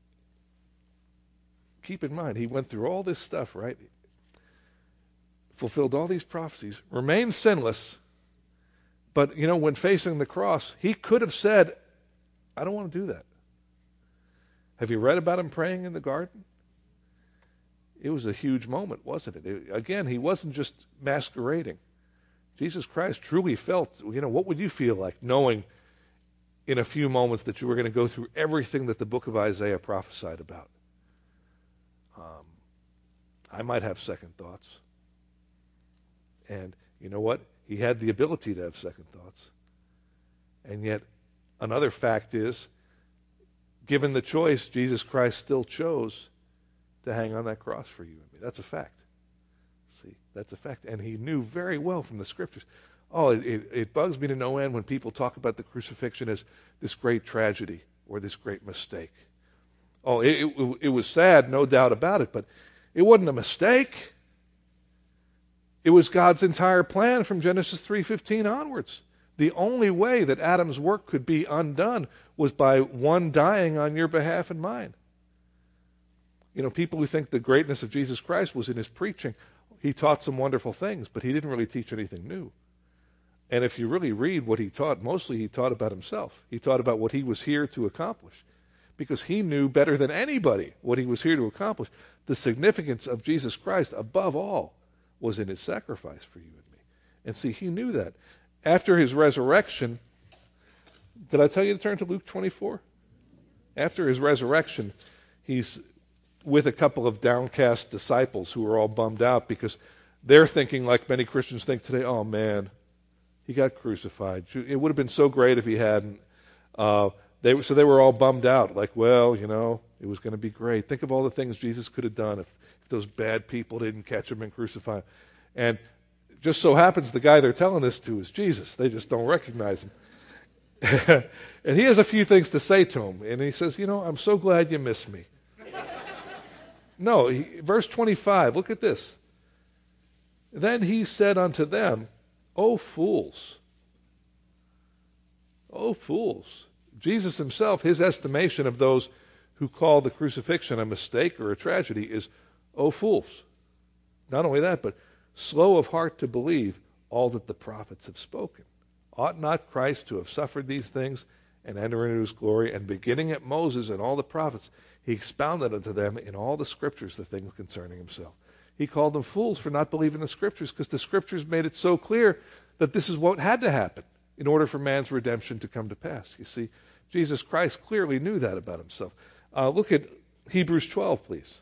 keep in mind, he went through all this stuff, right? Fulfilled all these prophecies, remained sinless, but, you know, when facing the cross, he could have said, I don't want to do that. Have you read about him praying in the garden? It was a huge moment, wasn't it? it again, he wasn't just masquerading. Jesus Christ truly felt, you know, what would you feel like knowing in a few moments that you were going to go through everything that the book of Isaiah prophesied about? Um, I might have second thoughts. And you know what? He had the ability to have second thoughts. And yet, another fact is, given the choice, Jesus Christ still chose to hang on that cross for you and me. That's a fact. See, that's a fact. And he knew very well from the Scriptures. Oh, it, it, it bugs me to no end when people talk about the crucifixion as this great tragedy or this great mistake. Oh, it, it, it was sad, no doubt about it, but it wasn't a mistake. It was God's entire plan from Genesis three fifteen onwards. The only way that Adam's work could be undone was by one dying on your behalf and mine. You know, people who think the greatness of Jesus Christ was in his preaching, he taught some wonderful things, but he didn't really teach anything new. And if you really read what he taught, mostly he taught about himself. He taught about what he was here to accomplish, because he knew better than anybody what he was here to accomplish. The significance of Jesus Christ, above all, was in his sacrifice for you and me. And see, he knew that. After his resurrection, did I tell you to turn to Luke twenty-four? After his resurrection, he's with a couple of downcast disciples who are all bummed out because they're thinking, like many Christians think today, oh man, he got crucified. It would have been so great if he hadn't. Uh, they, so they were all bummed out, like, well, you know, it was going to be great. Think of all the things Jesus could have done if, if those bad people didn't catch him and crucify him. And just so happens the guy they're telling this to is Jesus. They just don't recognize him. And he has a few things to say to him. And he says, you know, I'm so glad you missed me. No, he, verse twenty-five, look at this. Then he said unto them, Oh, fools. Oh, fools. Jesus himself, his estimation of those who call the crucifixion a mistake or a tragedy is, oh, fools. Not only that, but slow of heart to believe all that the prophets have spoken. Ought not Christ to have suffered these things and enter into his glory? And beginning at Moses and all the prophets, he expounded unto them in all the scriptures the things concerning himself. He called them fools for not believing the scriptures, because the scriptures made it so clear that this is what had to happen in order for man's redemption to come to pass. You see, Jesus Christ clearly knew that about himself. Uh, look at Hebrews twelve, please.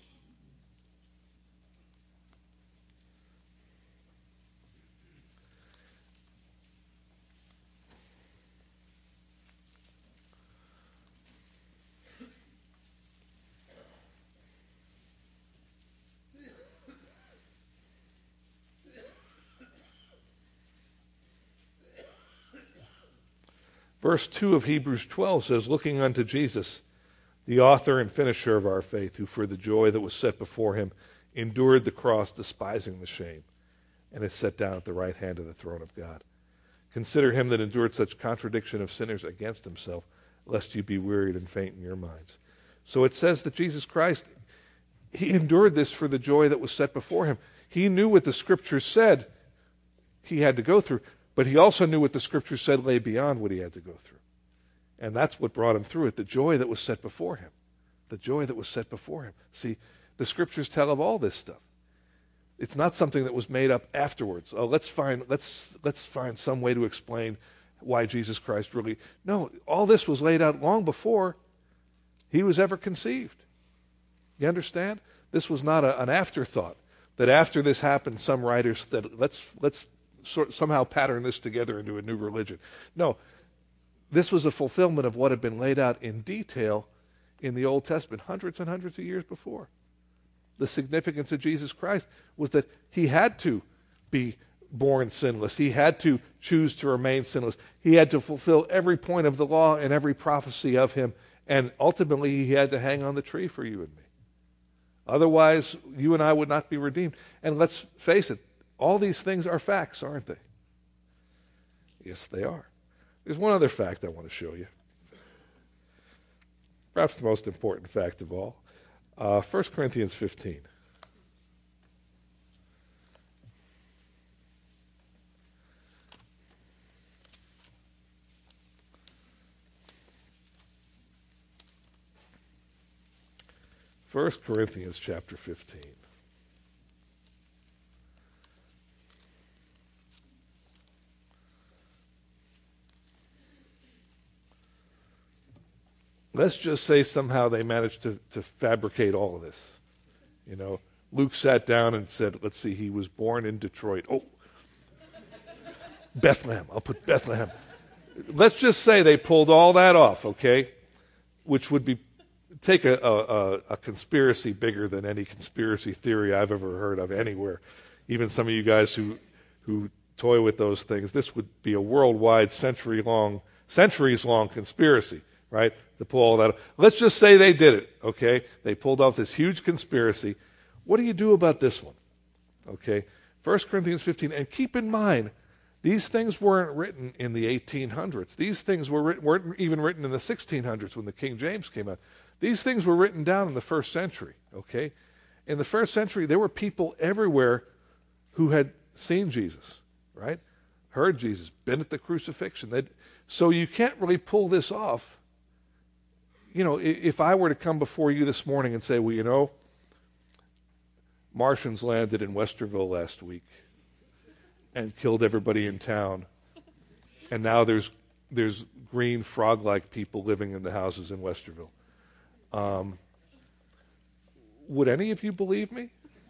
Verse two of Hebrews twelve says, looking unto Jesus, the author and finisher of our faith, who for the joy that was set before him endured the cross, despising the shame, and is set down at the right hand of the throne of God. Consider him that endured such contradiction of sinners against himself, lest you be wearied and faint in your minds. So it says that Jesus Christ, he endured this for the joy that was set before him. He knew what the scriptures said he had to go through, but he also knew what the scriptures said lay beyond what he had to go through. And that's what brought him through it, the joy that was set before him. The joy that was set before him. See, the scriptures tell of all this stuff. It's not something that was made up afterwards. Oh, let's find let's let's find some way to explain why Jesus Christ really... No, all this was laid out long before he was ever conceived. You understand? This was not a, an afterthought, that after this happened, some writers said, let's let's sort, somehow pattern this together into a new religion. No, this was a fulfillment of what had been laid out in detail in the Old Testament hundreds and hundreds of years before. The significance of Jesus Christ was that he had to be born sinless. He had to choose to remain sinless. He had to fulfill every point of the law and every prophecy of him. And ultimately, he had to hang on the tree for you and me. Otherwise, you and I would not be redeemed. And let's face it, all these things are facts, aren't they? Yes, they are. There's one other fact I want to show you. Perhaps the most important fact of all. Uh, First Corinthians fifteen. First Corinthians chapter fifteen. Let's just say somehow they managed to, to fabricate all of this. You know, Luke sat down and said, let's see, he was born in Detroit. Oh, Bethlehem. I'll put Bethlehem. Let's just say they pulled all that off, okay? Which would be take a, a, a conspiracy bigger than any conspiracy theory I've ever heard of anywhere. Even some of you guys who who toy with those things, this would be a worldwide, century-long, centuries-long conspiracy, right? To pull all that off. Let's just say they did it, okay? They pulled off this huge conspiracy. What do you do about this one? Okay? First Corinthians fifteen, and keep in mind, these things weren't written in the eighteen hundreds. These things were written, weren't even written in the sixteen hundreds when the King James came out. These things were written down in the first century, okay? In the first century, there were people everywhere who had seen Jesus, right? Heard Jesus, been at the crucifixion. They'd, so you can't really pull this off. You know, if I were to come before you this morning and say, well, you know, Martians landed in Westerville last week and killed everybody in town, and now there's there's green frog-like people living in the houses in Westerville. Um, would any of you believe me?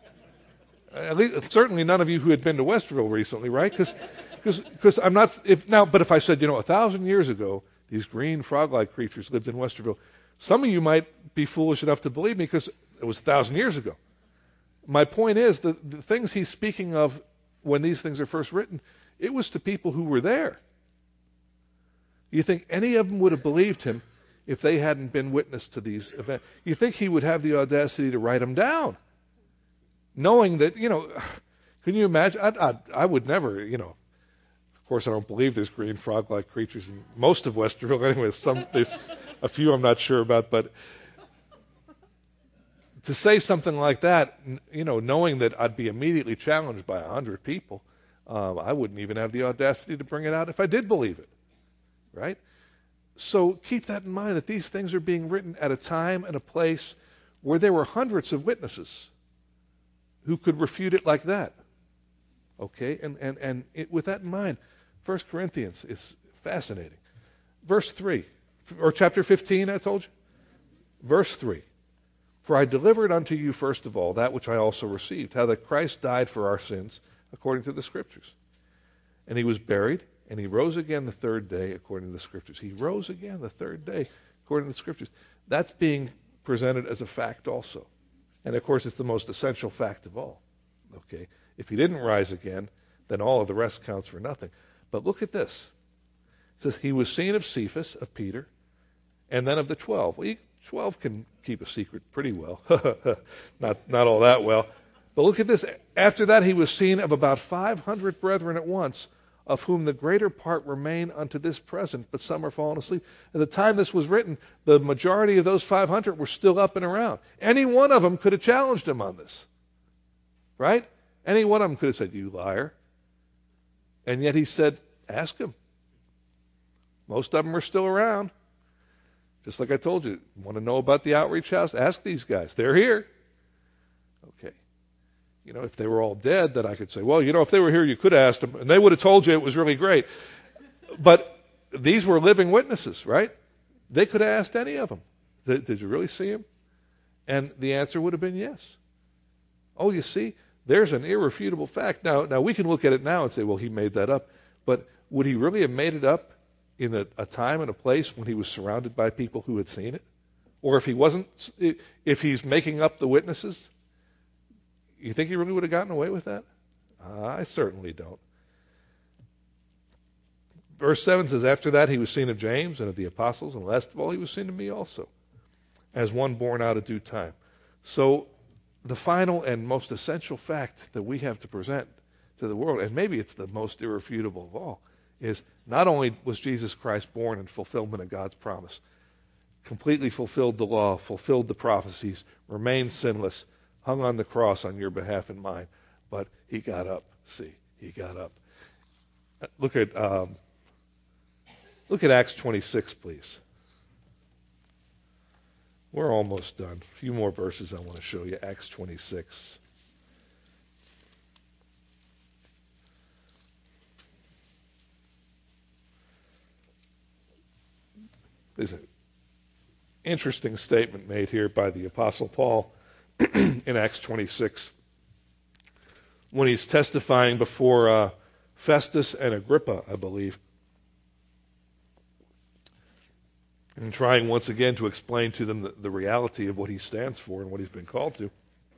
At least, certainly none of you who had been to Westerville recently, right? Because because I'm not if now. But if I said, you know, a thousand years ago, these green frog-like creatures lived in Westerville, some of you might be foolish enough to believe me because it was a thousand years ago. My point is that the things he's speaking of when these things are first written, it was to people who were there. You think any of them would have believed him if they hadn't been witness to these events? You think he would have the audacity to write them down, knowing that, you know, can you imagine? I, I, I would never, you know, Of course, I don't believe there's green frog-like creatures in most of Westerville. Anyway, some, there's a few I'm not sure about, but to say something like that, you know, knowing that I'd be immediately challenged by a hundred people, um, I wouldn't even have the audacity to bring it out if I did believe it, right? So keep that in mind, that these things are being written at a time and a place where there were hundreds of witnesses who could refute it like that. Okay, and, and, and it, with that in mind, First Corinthians is fascinating. Verse three, or chapter fifteen, I told you. Verse three, for I delivered unto you first of all that which I also received, how that Christ died for our sins according to the Scriptures. And he was buried, and he rose again the third day according to the Scriptures. He rose again the third day according to the Scriptures. That's being presented as a fact also. And of course, it's the most essential fact of all. Okay, if he didn't rise again, then all of the rest counts for nothing. But look at this. It says, he was seen of Cephas, of Peter, and then of the twelve. Well, you, twelve can keep a secret pretty well. not, not all that well. But look at this. After that, he was seen of about five hundred brethren at once, of whom the greater part remain unto this present, but some are fallen asleep. At the time this was written, the majority of those five hundred were still up and around. Any one of them could have challenged him on this. Right? Any one of them could have said, you liar. And yet he said, ask him. Most of them are still around. Just like I told you, want to know about the outreach house? Ask these guys. They're here. Okay. You know, if they were all dead, then I could say, well, you know, if they were here, you could have asked them, and they would have told you it was really great. But these were living witnesses, right? They could have asked any of them, did, did you really see him? And the answer would have been yes. Oh, you see, there's an irrefutable fact. Now, now we can look at it now and say, well, he made that up. But would he really have made it up in a, a time and a place when he was surrounded by people who had seen it? Or if he wasn't, if he's making up the witnesses, you think he really would have gotten away with that? Uh, I certainly don't. Verse seven says, after that he was seen of James and of the apostles, and last of all he was seen of me also, as one born out of due time. So the final and most essential fact that we have to present to the world, and maybe it's the most irrefutable of all, is not only was Jesus Christ born in fulfillment of God's promise, completely fulfilled the law, fulfilled the prophecies, remained sinless, hung on the cross on your behalf and mine, but he got up. See, he got up. Look at um, look at Acts twenty-six, please. We're almost done. A few more verses I want to show you. Acts twenty-six. There's an interesting statement made here by the Apostle Paul in Acts twenty-six when he's testifying before uh, Festus and Agrippa, I believe, and trying once again to explain to them the, the reality of what he stands for and what he's been called to.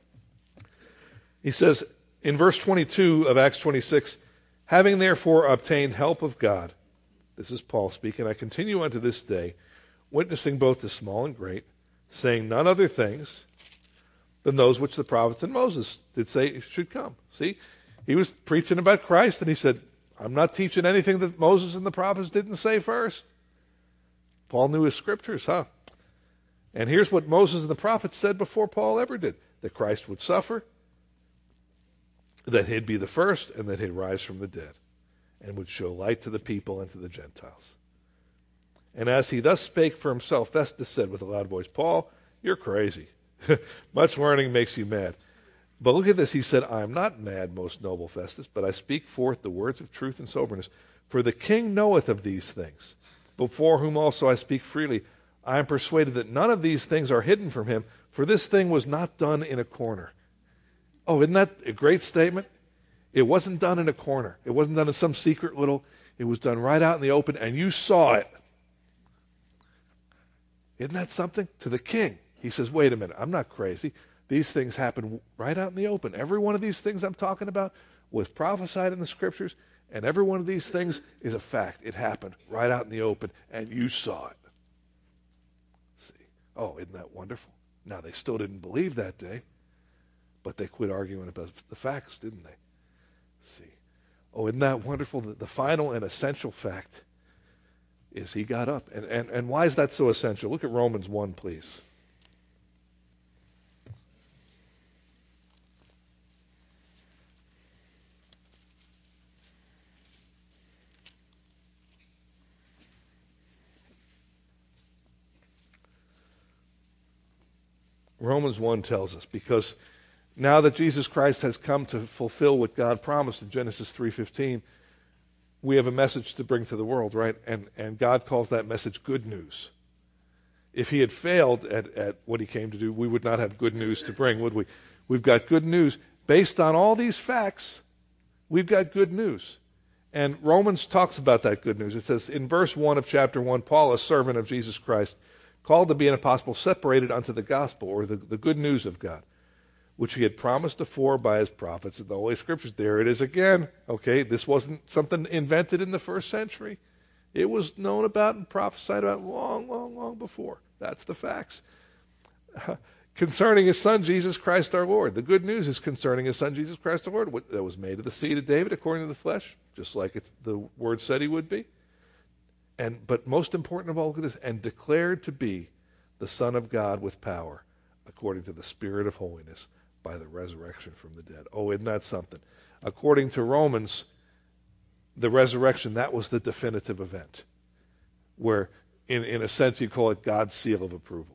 He says in verse twenty-two of Acts twenty-six, having therefore obtained help of God, this is Paul speaking, I continue unto this day, witnessing both to small and great, saying none other things than those which the prophets and Moses did say should come. See, he was preaching about Christ, and he said, I'm not teaching anything that Moses and the prophets didn't say first. Paul knew his scriptures, huh? And here's what Moses and the prophets said before Paul ever did, that Christ would suffer, that he'd be the first, and that he'd rise from the dead, and would show light to the people and to the Gentiles. And as he thus spake for himself, Festus said with a loud voice, Paul, you're crazy. Much learning makes you mad. But look at this. He said, I am not mad, most noble Festus, but I speak forth the words of truth and soberness. For the king knoweth of these things, before whom also I speak freely. I am persuaded that none of these things are hidden from him, for this thing was not done in a corner. Oh, isn't that a great statement? It wasn't done in a corner. It wasn't done in some secret little, it was done right out in the open, and you saw it. Isn't that something? To the king. He says, wait a minute, I'm not crazy. These things happen right out in the open. Every one of these things I'm talking about was prophesied in the scriptures, and every one of these things is a fact. It happened right out in the open, and you saw it. See? Oh, isn't that wonderful? Now, they still didn't believe that day, but they quit arguing about the facts, didn't they? See? Oh, isn't that wonderful? The, the final and essential fact is he got up. And, and, and why is that so essential? Look at Romans one, please. Romans one tells us, because now that Jesus Christ has come to fulfill what God promised in Genesis three fifteen, we have a message to bring to the world, right? And and God calls that message good news. If he had failed at, at what he came to do, we would not have good news to bring, would we? We've got good news. Based on all these facts, we've got good news. And Romans talks about that good news. It says in verse one of chapter one, Paul, a servant of Jesus Christ, called to be an apostle, separated unto the gospel, or the, the good news of God, which he had promised afore by his prophets in the Holy Scriptures. There it is again. Okay, this wasn't something invented in the first century. It was known about and prophesied about long, long, long before. That's the facts. Uh, concerning his son, Jesus Christ our Lord. The good news is concerning his son, Jesus Christ our Lord, that was made of the seed of David according to the flesh, just like it's the word said he would be. And but most important of all, look at this, and declared to be the Son of God with power, according to the Spirit of holiness, by the resurrection from the dead. Oh, isn't that something? According to Romans, the resurrection, that was the definitive event, where in, in a sense you call it God's seal of approval.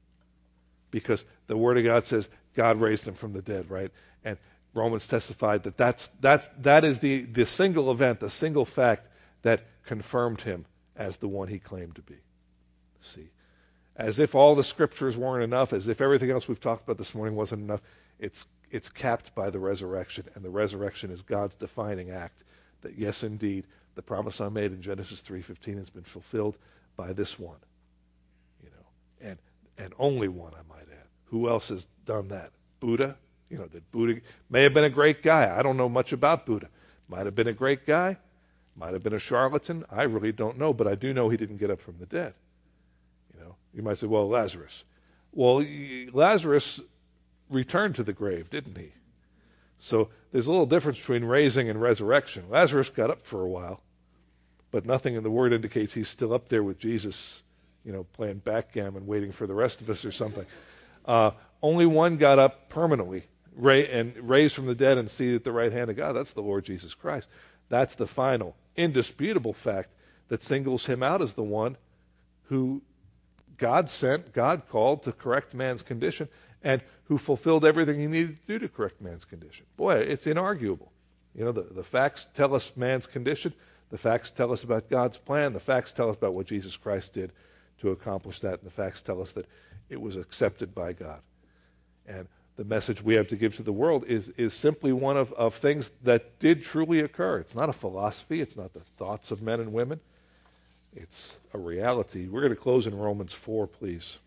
Because the Word of God says God raised him from the dead, right? And Romans testified that that's, that's, that is the, the single event, the single fact that confirmed him as the one he claimed to be. See, as if all the scriptures weren't enough, as if everything else we've talked about this morning wasn't enough, it's it's capped by the resurrection, and the resurrection is God's defining act that, yes, indeed, the promise I made in Genesis three fifteen has been fulfilled by this one, you know, and and only one, I might add. Who else has done that? Buddha, you know, that Buddha may have been a great guy. I don't know much about Buddha. Might have been a great guy. Might have been a charlatan. I really don't know, but I do know he didn't get up from the dead. You know, you might say, well, Lazarus. Well, Lazarus returned to the grave, didn't he? So there's a little difference between raising and resurrection. Lazarus got up for a while, but nothing in the Word indicates he's still up there with Jesus, you know, playing backgammon, waiting for the rest of us or something. Uh, only one got up permanently and raised from the dead and seated at the right hand of God. That's the Lord Jesus Christ. That's the final, indisputable fact that singles him out as the one who God sent, God called to correct man's condition, and who fulfilled everything he needed to do to correct man's condition. Boy, it's inarguable. You know, the, the facts tell us man's condition. The facts tell us about God's plan. The facts tell us about what Jesus Christ did to accomplish that. And the facts tell us that it was accepted by God. And the message we have to give to the world is, is simply one of, of things that did truly occur. It's not a philosophy. It's not the thoughts of men and women. It's a reality. We're going to close in Romans four, please.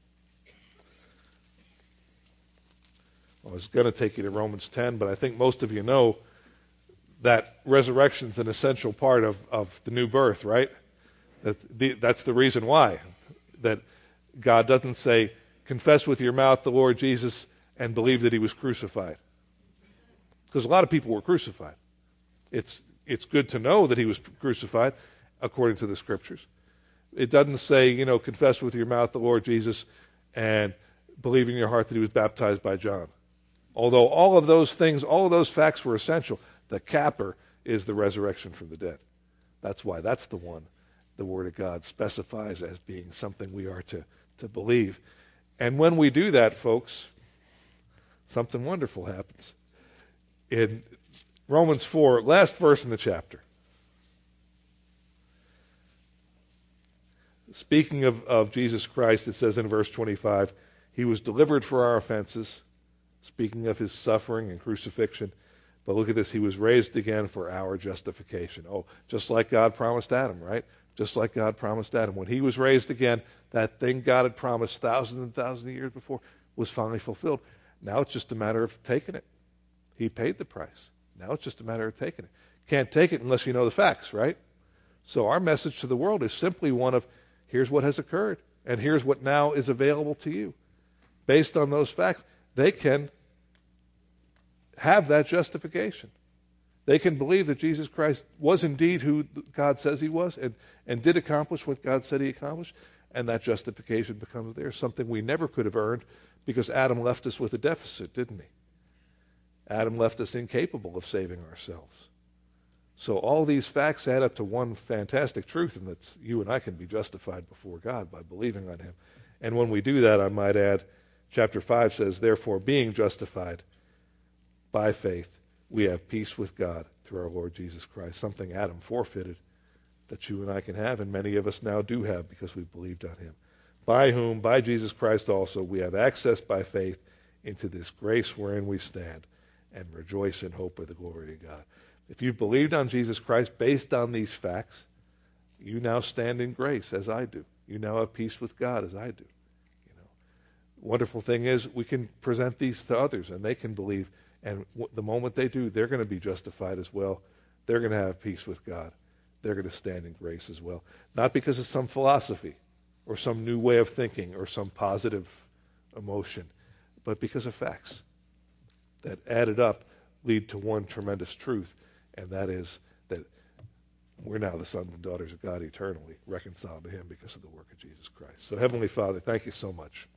I was going to take you to Romans ten, but I think most of you know that resurrection is an essential part of, of the new birth, right? That the, that's the reason why. That God doesn't say, confess with your mouth the Lord Jesus and believe that he was crucified. Because a lot of people were crucified. It's, it's good to know that he was crucified according to the Scriptures. It doesn't say, you know, confess with your mouth the Lord Jesus and believe in your heart that he was baptized by John. Although all of those things, all of those facts were essential, the capper is the resurrection from the dead. That's why that's the one the Word of God specifies as being something we are to, to believe. And when we do that, folks, something wonderful happens. In Romans four, last verse in the chapter, speaking of, of Jesus Christ, it says in verse twenty-five, he was delivered for our offenses, speaking of his suffering and crucifixion. But look at this, he was raised again for our justification. Oh, just like God promised Adam, right? Just like God promised Adam. When he was raised again, that thing God had promised thousands and thousands of years before was finally fulfilled. Now it's just a matter of taking it. He paid the price. Now it's just a matter of taking it. Can't take it unless you know the facts, right? So our message to the world is simply one of, here's what has occurred, and here's what now is available to you. Based on those facts, they can have that justification. They can believe that Jesus Christ was indeed who God says he was and, and did accomplish what God said he accomplished, and that justification becomes theirs, something we never could have earned because Adam left us with a deficit, didn't he? Adam left us incapable of saving ourselves. So all these facts add up to one fantastic truth, and that's you and I can be justified before God by believing on him. And when we do that, I might add, chapter five says, therefore, being justified by faith, we have peace with God through our Lord Jesus Christ, something Adam forfeited that you and I can have, and many of us now do have because we believed on him. By whom, by Jesus Christ also, we have access by faith into this grace wherein we stand and rejoice in hope of the glory of God. If you've believed on Jesus Christ based on these facts, you now stand in grace as I do. You now have peace with God as I do. You know, the wonderful thing is we can present these to others and they can believe, and w- the moment they do, they're going to be justified as well. They're going to have peace with God. They're going to stand in grace as well. Not because of some philosophy or some new way of thinking or some positive emotion, but because of facts that added up lead to one tremendous truth, and that is that we're now the sons and daughters of God eternally, reconciled to him because of the work of Jesus Christ. So Heavenly Father, thank you so much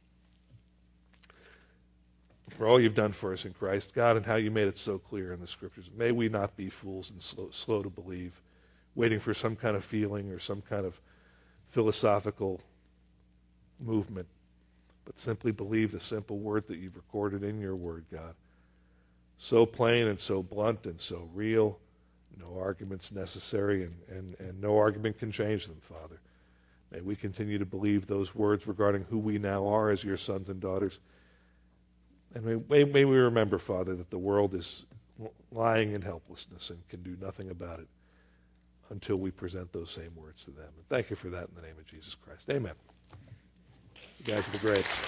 for all you've done for us in Christ, God, and how you made it so clear in the Scriptures. May we not be fools and slow, slow to believe, waiting for some kind of feeling or some kind of philosophical movement, but simply believe the simple word that you've recorded in your word, God. So plain and so blunt and so real, no arguments necessary, and, and, and no argument can change them, Father. May we continue to believe those words regarding who we now are as your sons and daughters. And may, may, may we remember, Father, that the world is lying in helplessness and can do nothing about it until we present those same words to them. And thank you for that in the name of Jesus Christ. Amen. You guys are the greatest.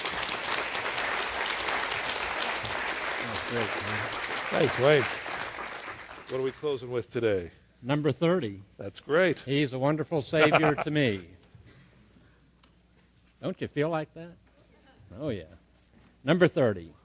Great. Thanks, Wayne. What are we closing with today? Number thirty. That's great. He's a wonderful Savior to me. Don't you feel like that? Oh, yeah. Number thirty.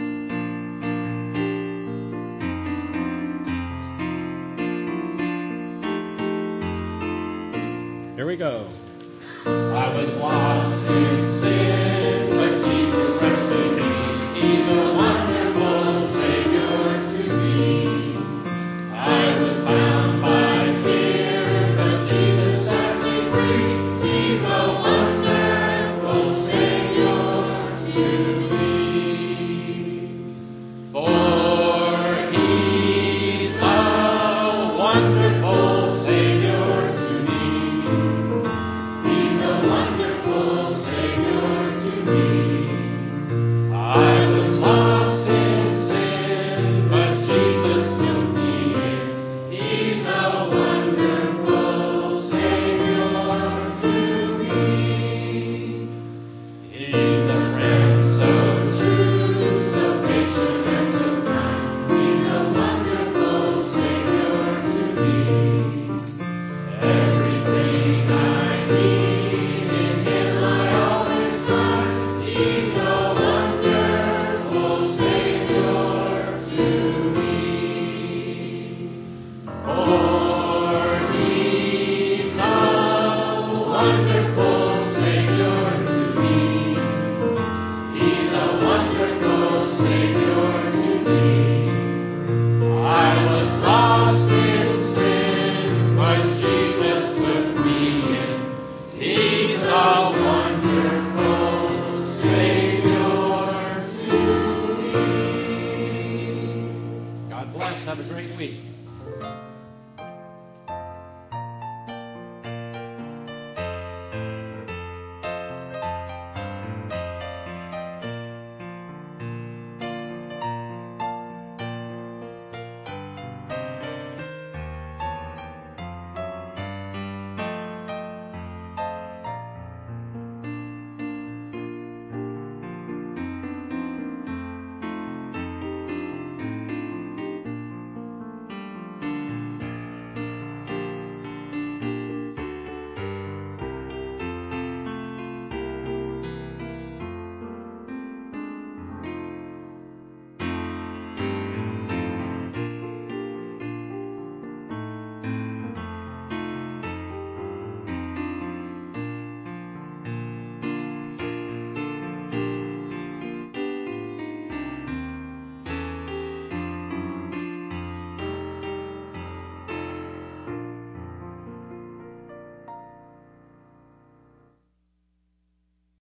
Here we go. I was lost in sin, but Jesus rescued me. He's a wonderful Savior to me. I was bound by fear, but Jesus set me free. He's a wonderful Savior to me. For he's a wonderful Savior to me. He's a wonderful Savior to me. I was lost in sin, but Jesus took me in. He's a wonderful Savior to me. He's a friend so true, so patient and so kind. He's a wonderful Savior to me. Everything I need in him I always find. He's a wonderful Savior to me. For he's a wonderful Savior to me. He's a wonderful Savior to me. I was lost in sin, but Jesus took me in. He's a wonderful Savior to me. God bless. Have a great week.